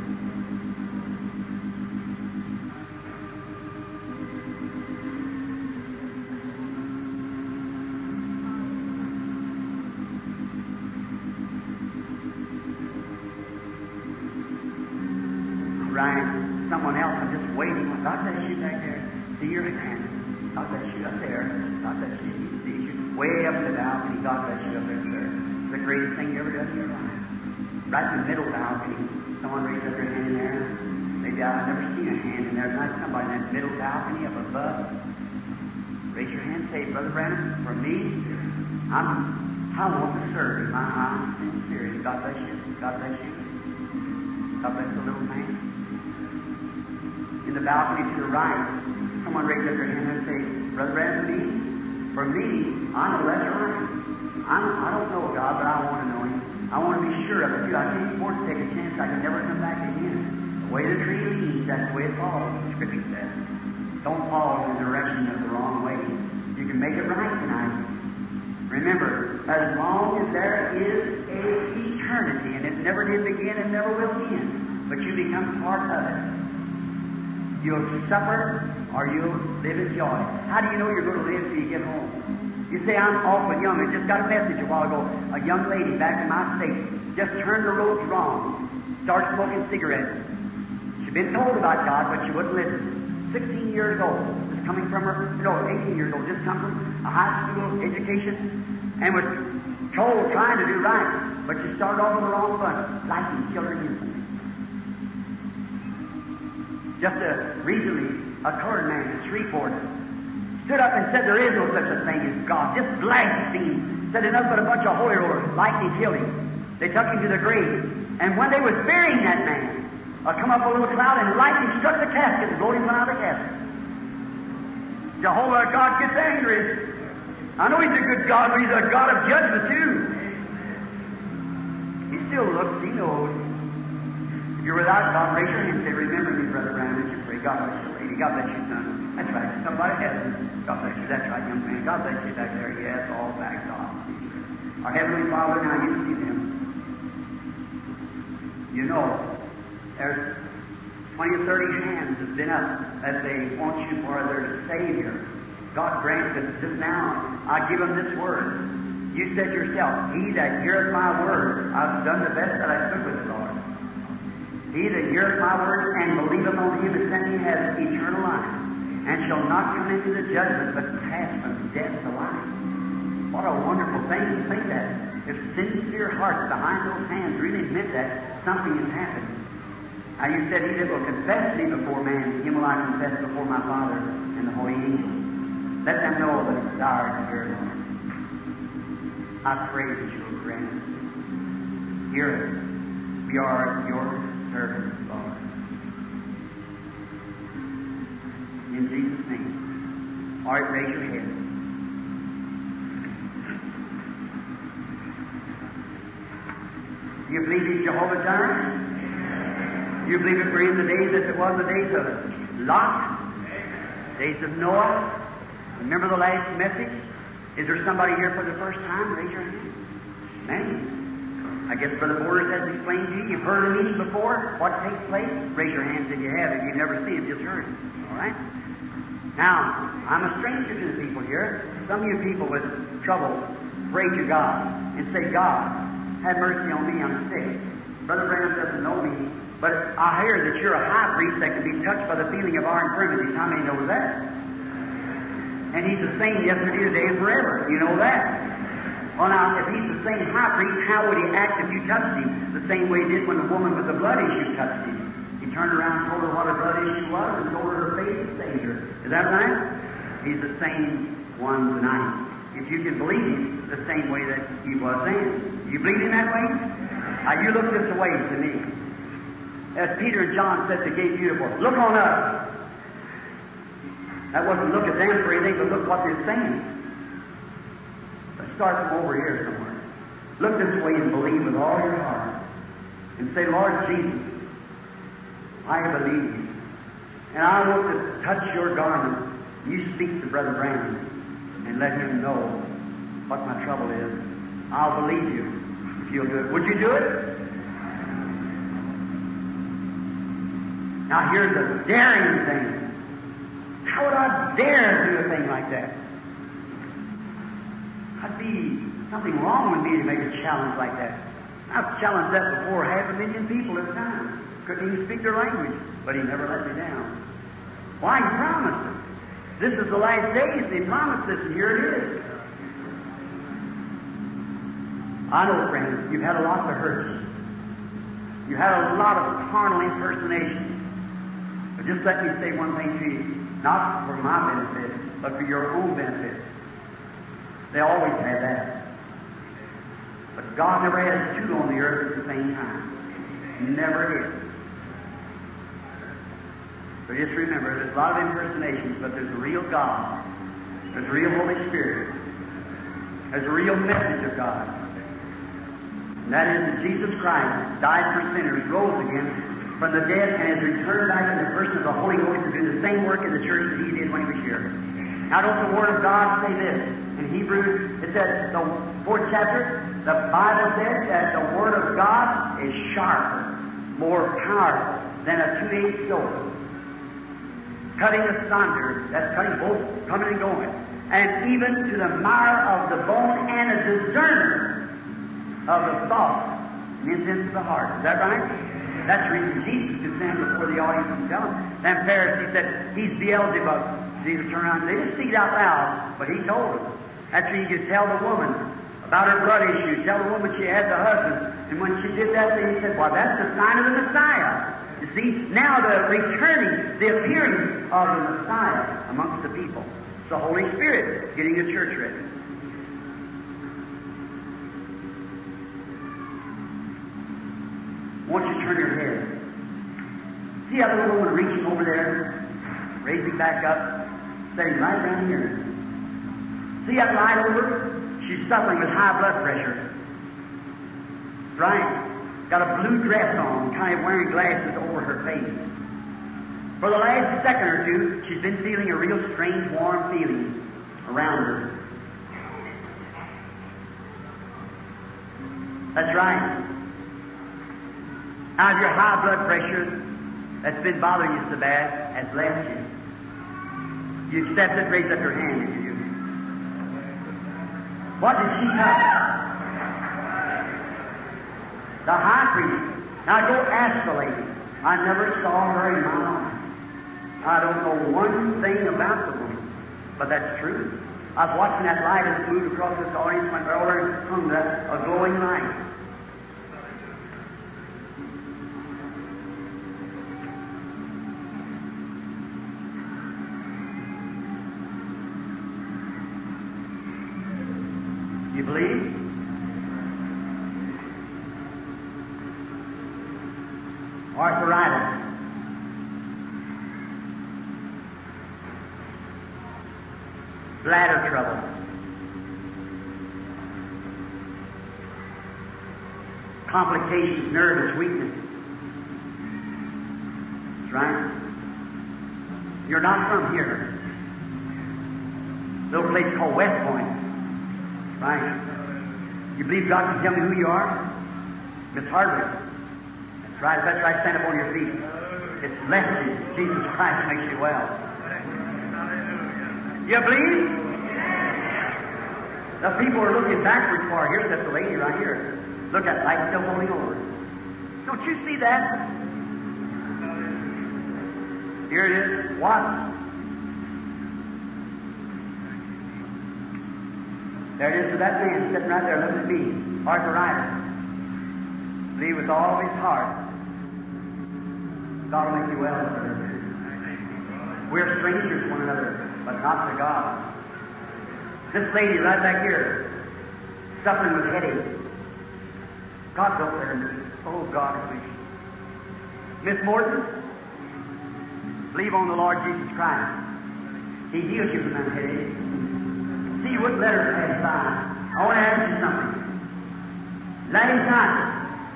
Right. Someone else, I'm just waiting. God bless you back there. See your hand. God bless you up there. God bless you. He sees you. Way up in the balcony. God bless you up there, sir. The greatest thing you ever done in your life. Right in the middle balcony. Someone raised up their hand there. Maybe I've never seen a hand in there. Not somebody in that middle balcony up above. Raise your hand and say, Brother Branham, for me, I want to serve in my heart sincerely. God bless you. God bless you. God bless the little man. In the balcony to the right, someone raised up their hand and say, Brother Branham, for me, I know that's right. I don't know God, but I want to know Him. I want to be sure of it, too. I can't afford to take a chance I can never come back again. The way the tree leads, that's the way it falls, the Scripture says. Don't fall in the direction of the wrong way. You can make it right tonight. Remember, as long as there is an eternity, and it never did begin and never will end, but you become part of it, you'll suffer or you'll live in joy. How do you know you're going to live till you get home? You say, I'm awful young. I just got a message a while ago. A young lady back in my state just turned the roads wrong, started smoking cigarettes. She'd been told about God, but she wouldn't listen. 16 years old, just coming from her, 18 years old, just come from a high school education, and was told, trying to do right, but she started off on the wrong foot, liking children instantly. Just recently, a colored man in Shreveport stood up and said there is no such a thing as God. Just blasphemed. Said enough but a bunch of holy rollers. Lightning killed him. They took him to the grave. And when they was burying that man, come up a little cloud and lightning struck the casket and blew him out of the casket. Jehovah God gets angry. I know He's a good God, but He's a God of judgment too. He still looks, He knows. If you're without God, raise your hand and say, remember me, Brother Brown, as you pray. God bless you, lady. God bless you, son. That's right. Somebody has it. God bless you. That's right, young man. God bless you back there. Yes, all back off. Our Heavenly Father, now you see them. You know, there's 20 or 30 hands have been up that they want you for their Savior. God grant that just now I give them this word. You said yourself, He that heareth my word, I've done the best that I could with the Lord. He that heareth my word and believeth on Him that sent me has eternal life, and shall not come into the judgment, but pass from death to life. What a wonderful thing to think that. If sincere hearts behind those hands really meant that, something has happened. Now you said, He that will confess me before man, Him will I confess before my Father and the holy angels. Let them know the desire to hear it. I pray that you will grant it. Hear it. We are your servants, Lord. In Jesus' name. All right, raise your head. Do you believe He's Jehovah Jireh? Do you believe that we're in the days as it was the days of Lot? Days of Noah? Remember the last message? Is there somebody here for the first time? Raise your hand. Many. I guess Brother Borders has explained to you. You've heard the meeting before. What takes place? Raise your hands if you have. If you've never seen it, just heard it. All right? Now, I'm a stranger to the people here. Some of you people with trouble, pray to God and say, God, have mercy on me. I'm sick. Brother Branham doesn't know me, but I hear that you're a high priest that can be touched by the feeling of our infirmities. How many know that? And He's the same yesterday, today, and forever. You know that. Well, now, if He's the same high priest, how would He act if you touched Him? The same way He did when the woman with the blood issue touched Him. He turned around and told her what her blood issue was and told her faith and saved her. Is that right? He's the same one tonight. If you can believe Him the same way that He was then. Do you believe Him that way? Now, you look this way to me. As Peter and John said to the gate beautiful, look on us. That wasn't look at them for anything, but look what they're saying. Let's start from over here somewhere. Look this way and believe with all your heart. And say, Lord Jesus, I believe You. And I want to touch Your garment. You speak to Brother Branham and let him know what my trouble is. I'll believe You if You'll do it. Would you do it? Now here's a daring thing. How would I dare do a thing like that? I'd be something wrong with me to make a challenge like that. I've challenged that before 500,000 people at a time. Couldn't even speak their language, but He never let me down. Why? He promised it. This is the last days. He promised this, and here it is. I know, friends, you've had a lot to hurt you. You had a lot of carnal impersonations. But just let me say one thing to you. Not for my benefit, but for your own benefit. They always have that. But God never has two on the earth at the same time. Never did. So just remember, there's a lot of impersonations, but there's a real God. There's a real Holy Spirit. There's a real message of God. And that is that Jesus Christ died for sinners, rose again from the dead, and has returned back in the person of the Holy Ghost to do the same work in the church that He did when He was here. Now, don't the Word of God say this? In Hebrews, it says, the 4th chapter, the Bible says that the Word of God is sharper, more powerful than a two-edged sword, cutting asunder, that's cutting both, coming and going, and even to the marrow of the bone, and a discerner of the thoughts and intents of the heart. Is that right? That's the reason Jesus could stand before the audience and tell them. Them Pharisees said, He's Beelzebub. Jesus turned around and they didn't speak it out loud, but He told them. That's where you could tell the woman about her blood issue, tell the woman she had the husband. And when she did that, then He said, well, that's the sign of the Messiah. You see, now the returning, the appearing of the Messiah amongst the people. It's the Holy Spirit getting the church ready. I want you to turn your head. See that little woman reaching over there, raising back up? sitting right down here. See that light over? She's suffering with high blood pressure. Right. Got a blue dress on, kind of wearing glasses over her face. For the last second or two, she's been feeling a real strange, warm feeling around her. That's right. Now, your high blood pressure that's been bothering you so bad has left you. You accept it, raise up your hand if you do. What did she touch? The high priest. Now go ask the lady. I never saw her in my life. I don't know one thing about the woman, but that's true. I was watching that light as it moved across this audience, went over and hung a glowing light. You believe? Arthritis. Bladder trouble. Complications, nervous weakness. That's right. You're not from here. Little place called West Point. Right. You believe God can tell me who you are? Miss Hardwick. That's right. That's right. Stand up on your feet. It's blessed. Jesus Christ makes you well. You believe? The people are looking backwards for here. That's the lady right here. Look at light still holding over. Don't you see that? Here it is. Watch. There it is to that man sitting right there looking at me. Arthritis. Believe with all of his heart. God will make you well, brother. We're strangers to one another, but not to God. This lady right back here, suffering with headache. God's up there. Oh, God, please. Miss Morton, believe on the Lord Jesus Christ. He heals you from that headache. See, you wouldn't let her pass by. I want to ask you something. Last night,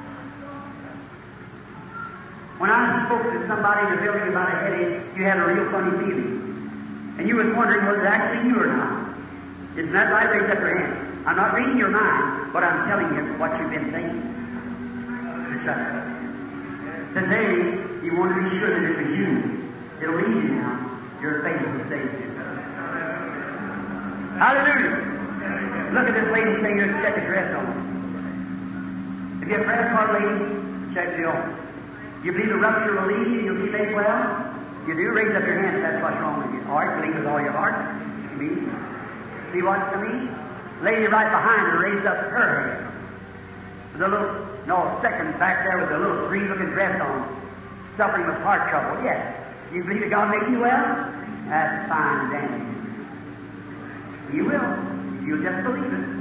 when I spoke to somebody in the building about a headache, you had a real funny feeling. And you was wondering whether it actually you or not. Isn't that right? Raise up your hand. I'm not reading your mind, but I'm telling you what you've been thinking. Today, you want to be sure that it was you. It'll lead you now. Your faith will save you. Hallelujah. Look at this lady sitting here, check the dress on. If you have a prayer card, lady, check the on. You believe the rupture will lead you, you'll be made well? You do? Raise up your hand if that's what's wrong with you. All right, believe with all your heart. Me. See what's to me? Lady right behind her raised up her hand. With a little, second back there with a little green-looking dress on. Suffering with heart trouble. Yes. You believe that God makes you well? That's fine, Danny. You will. You'll just believe it.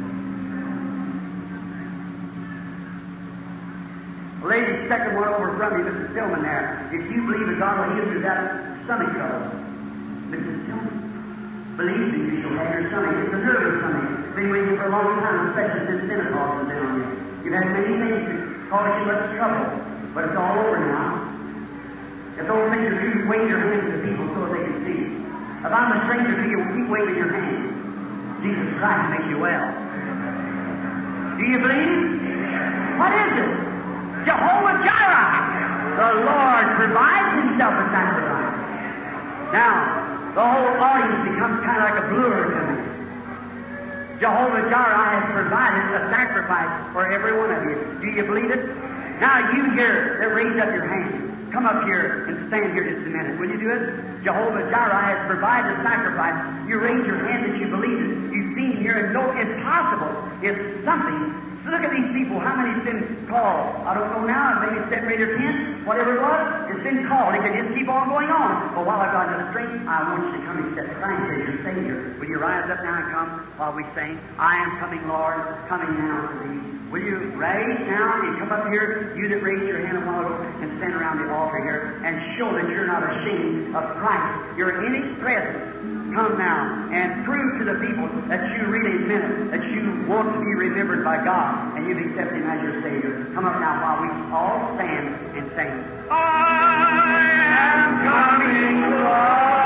Lady, second one over from you, Mrs. Tillman there. If you believe that God will heal you that stomach trouble, Mrs. Tillman, believe me, you shall have your stomach. It's a nervous stomach. It's been waiting for a long time, especially since Pentecost has been on you. You've had many things to cause you much trouble, but it's all over now. If those things are true, wave your hands to people so that they can see. If I'm a stranger to you, keep waving your hands. Jesus Christ makes you well. Do you believe? What is it? Jehovah Jireh. The Lord provides Himself a sacrifice. Now, the whole audience becomes kind of like a blur to me. Jehovah Jireh has provided a sacrifice for every one of you. Do you believe it? Now, you here, raise up your hand. Come up here and stand here just a minute. Will you do it? Jehovah Jireh has provided a sacrifice. You raise your hand that you believe it. You've seen here and know it's possible. It's something. So look at these people. How many's been called? I don't know now. Maybe 7, 8, or 10. Whatever it was, it's been called. It can just keep on going on. But while I've got enough strength, I want you to come and accept Christ as your Savior. Will you rise up now and come while we sing? I am coming, Lord, coming now to Thee. Will you raise now and come up here, you that raised your hand a while ago, and stand around the altar here and show that you're not ashamed of Christ. You're in His presence. Come now and prove to the people that you really meant it, that you want to be remembered by God, and you've accepted Him as your Savior. Come up now while we all stand and sing. I am coming, Lord.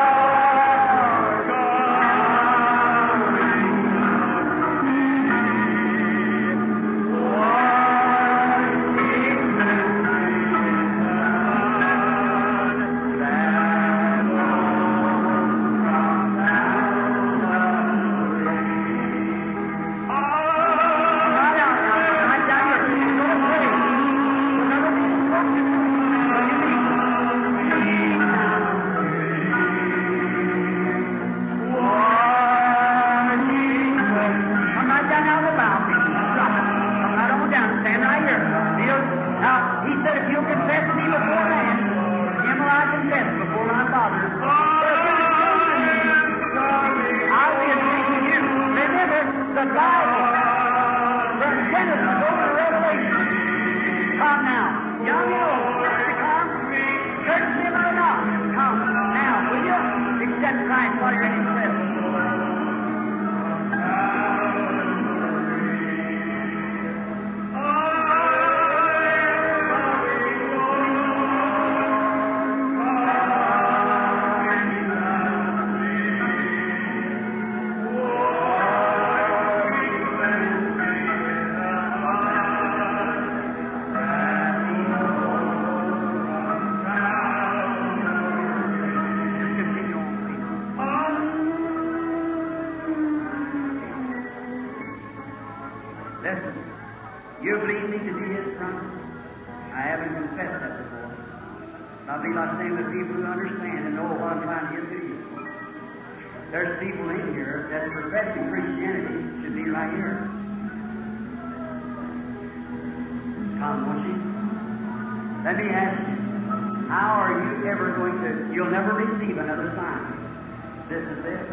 Let me ask you, how are you ever going to, you'll never receive another sign. This is it.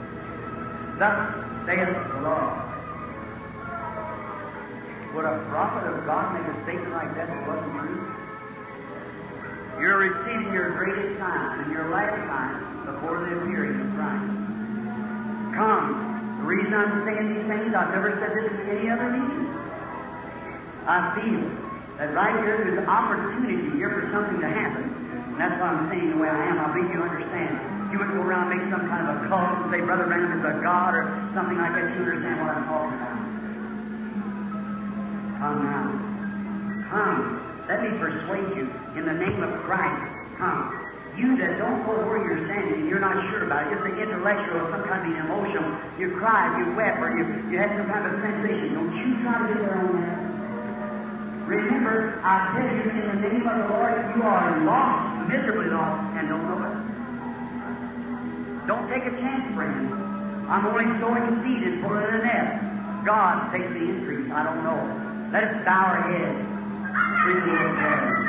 Thus saith the Lord. Would a prophet of God make a statement like that that wasn't true? You're receiving your greatest sign and your last sign before the appearing of Christ. Come. The reason I'm saying these things, I've never said this in any other meeting. I feel that right here there's an opportunity here for something to happen. And that's why I'm saying the way I am. I think you understand. You wouldn't go around and make some kind of a cult and say Brother Branham is a God or something like that. You understand what I'm talking about. Come now. Come. Let me persuade you in the name of Christ. Come. You that don't know where you're standing and you're not sure about it, just an intellectual or some kind of emotion, you cried, you wept, or you had some kind of sensation. Don't you try to get there on that. Remember, I tell you in the name of the Lord, you are lost, miserably lost, and don't know it. Don't take a chance, friend. I'm only sowing seed and pulling in a net. God takes the increase. I don't know. Let us bow our heads. Preach a little prayer.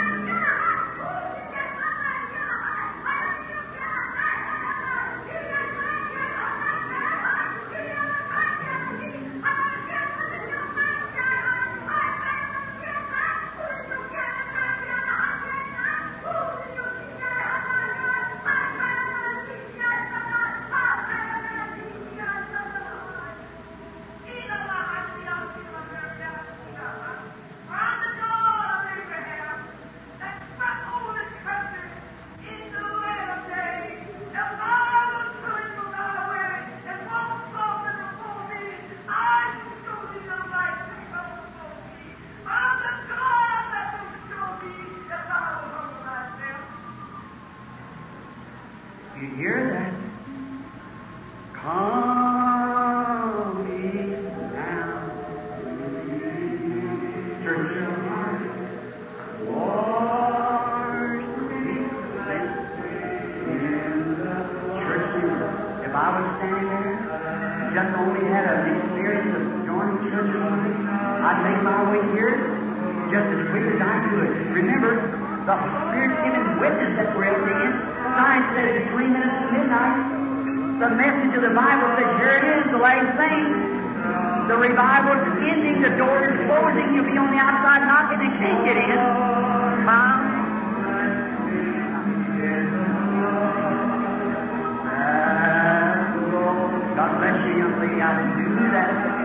You hear that? Coming down. Church of heart. Lord, in the church. If I was standing there, just only had an experience of joining church or something, I'd make my way here just as quick as I could. Remember, the Spirit-given witness that we're entering in, science says it's 3 minutes to midnight. The message of the Bible says, here it is, the last thing. The revival is ending, the door is closing, you'll be on the outside knocking and can't get in. Come. you, young lady. I do that.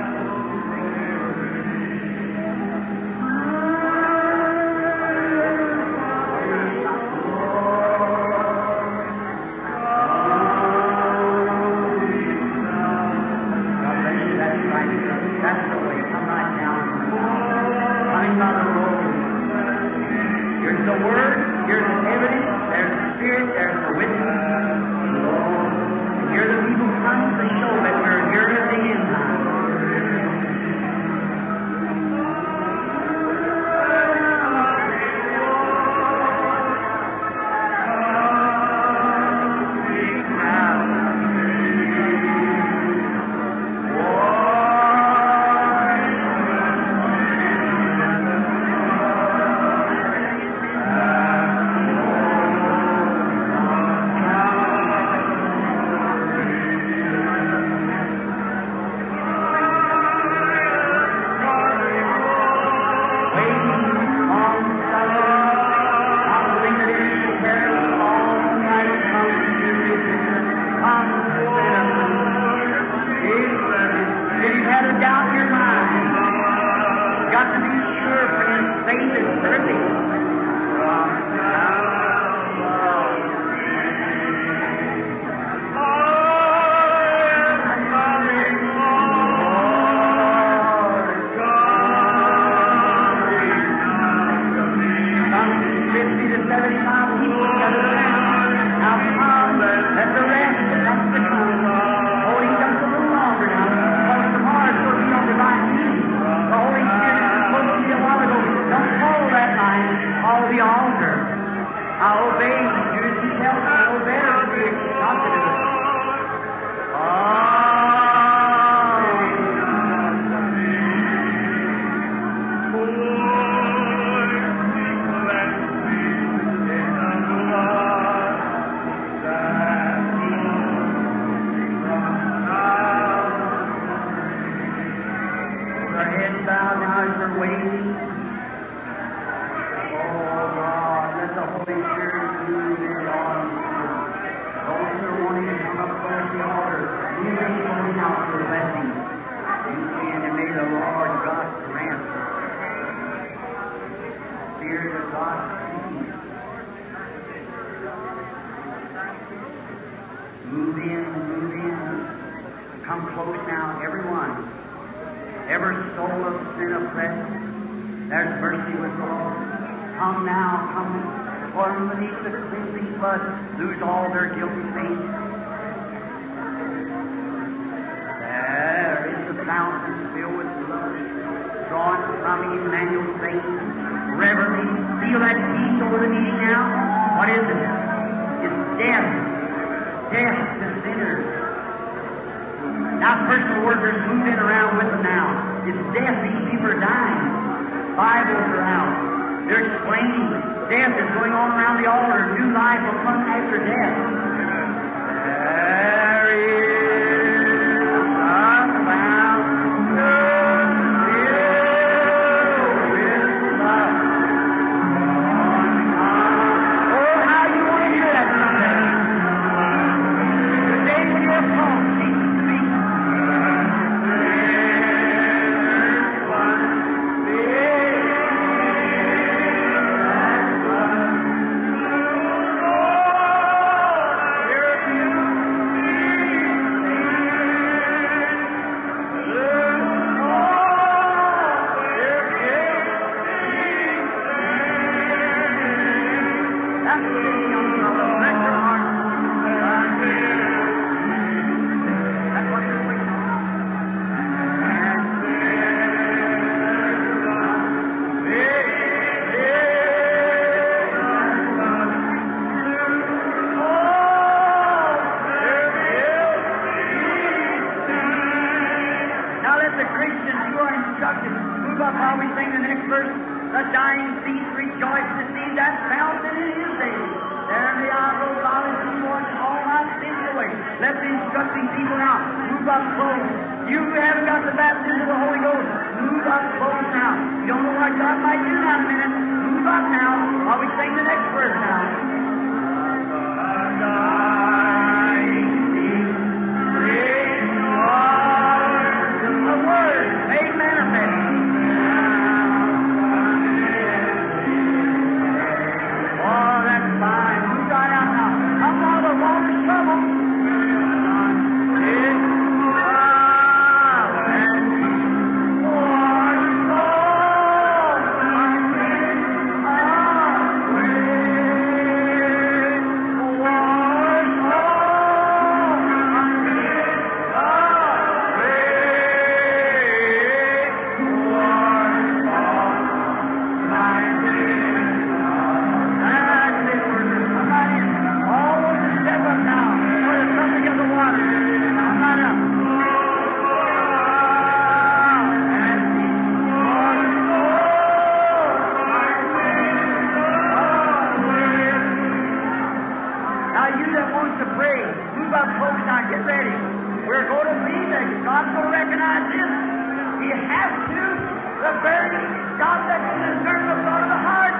recognize this. He has to. The very God that can discern the thought of the heart.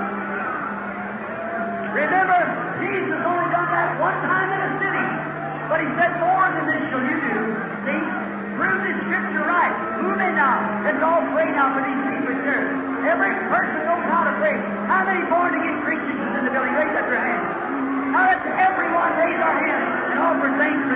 Remember, Jesus only done that one time in a city. But He said, more than this shall you do. See? Prove this Scripture right. Move in now. Let's all pray now for these people here. Every person knows how to pray. How many born-again Christians is in the building? Raise up your hand. Now let's everyone raise our hands and offer thanks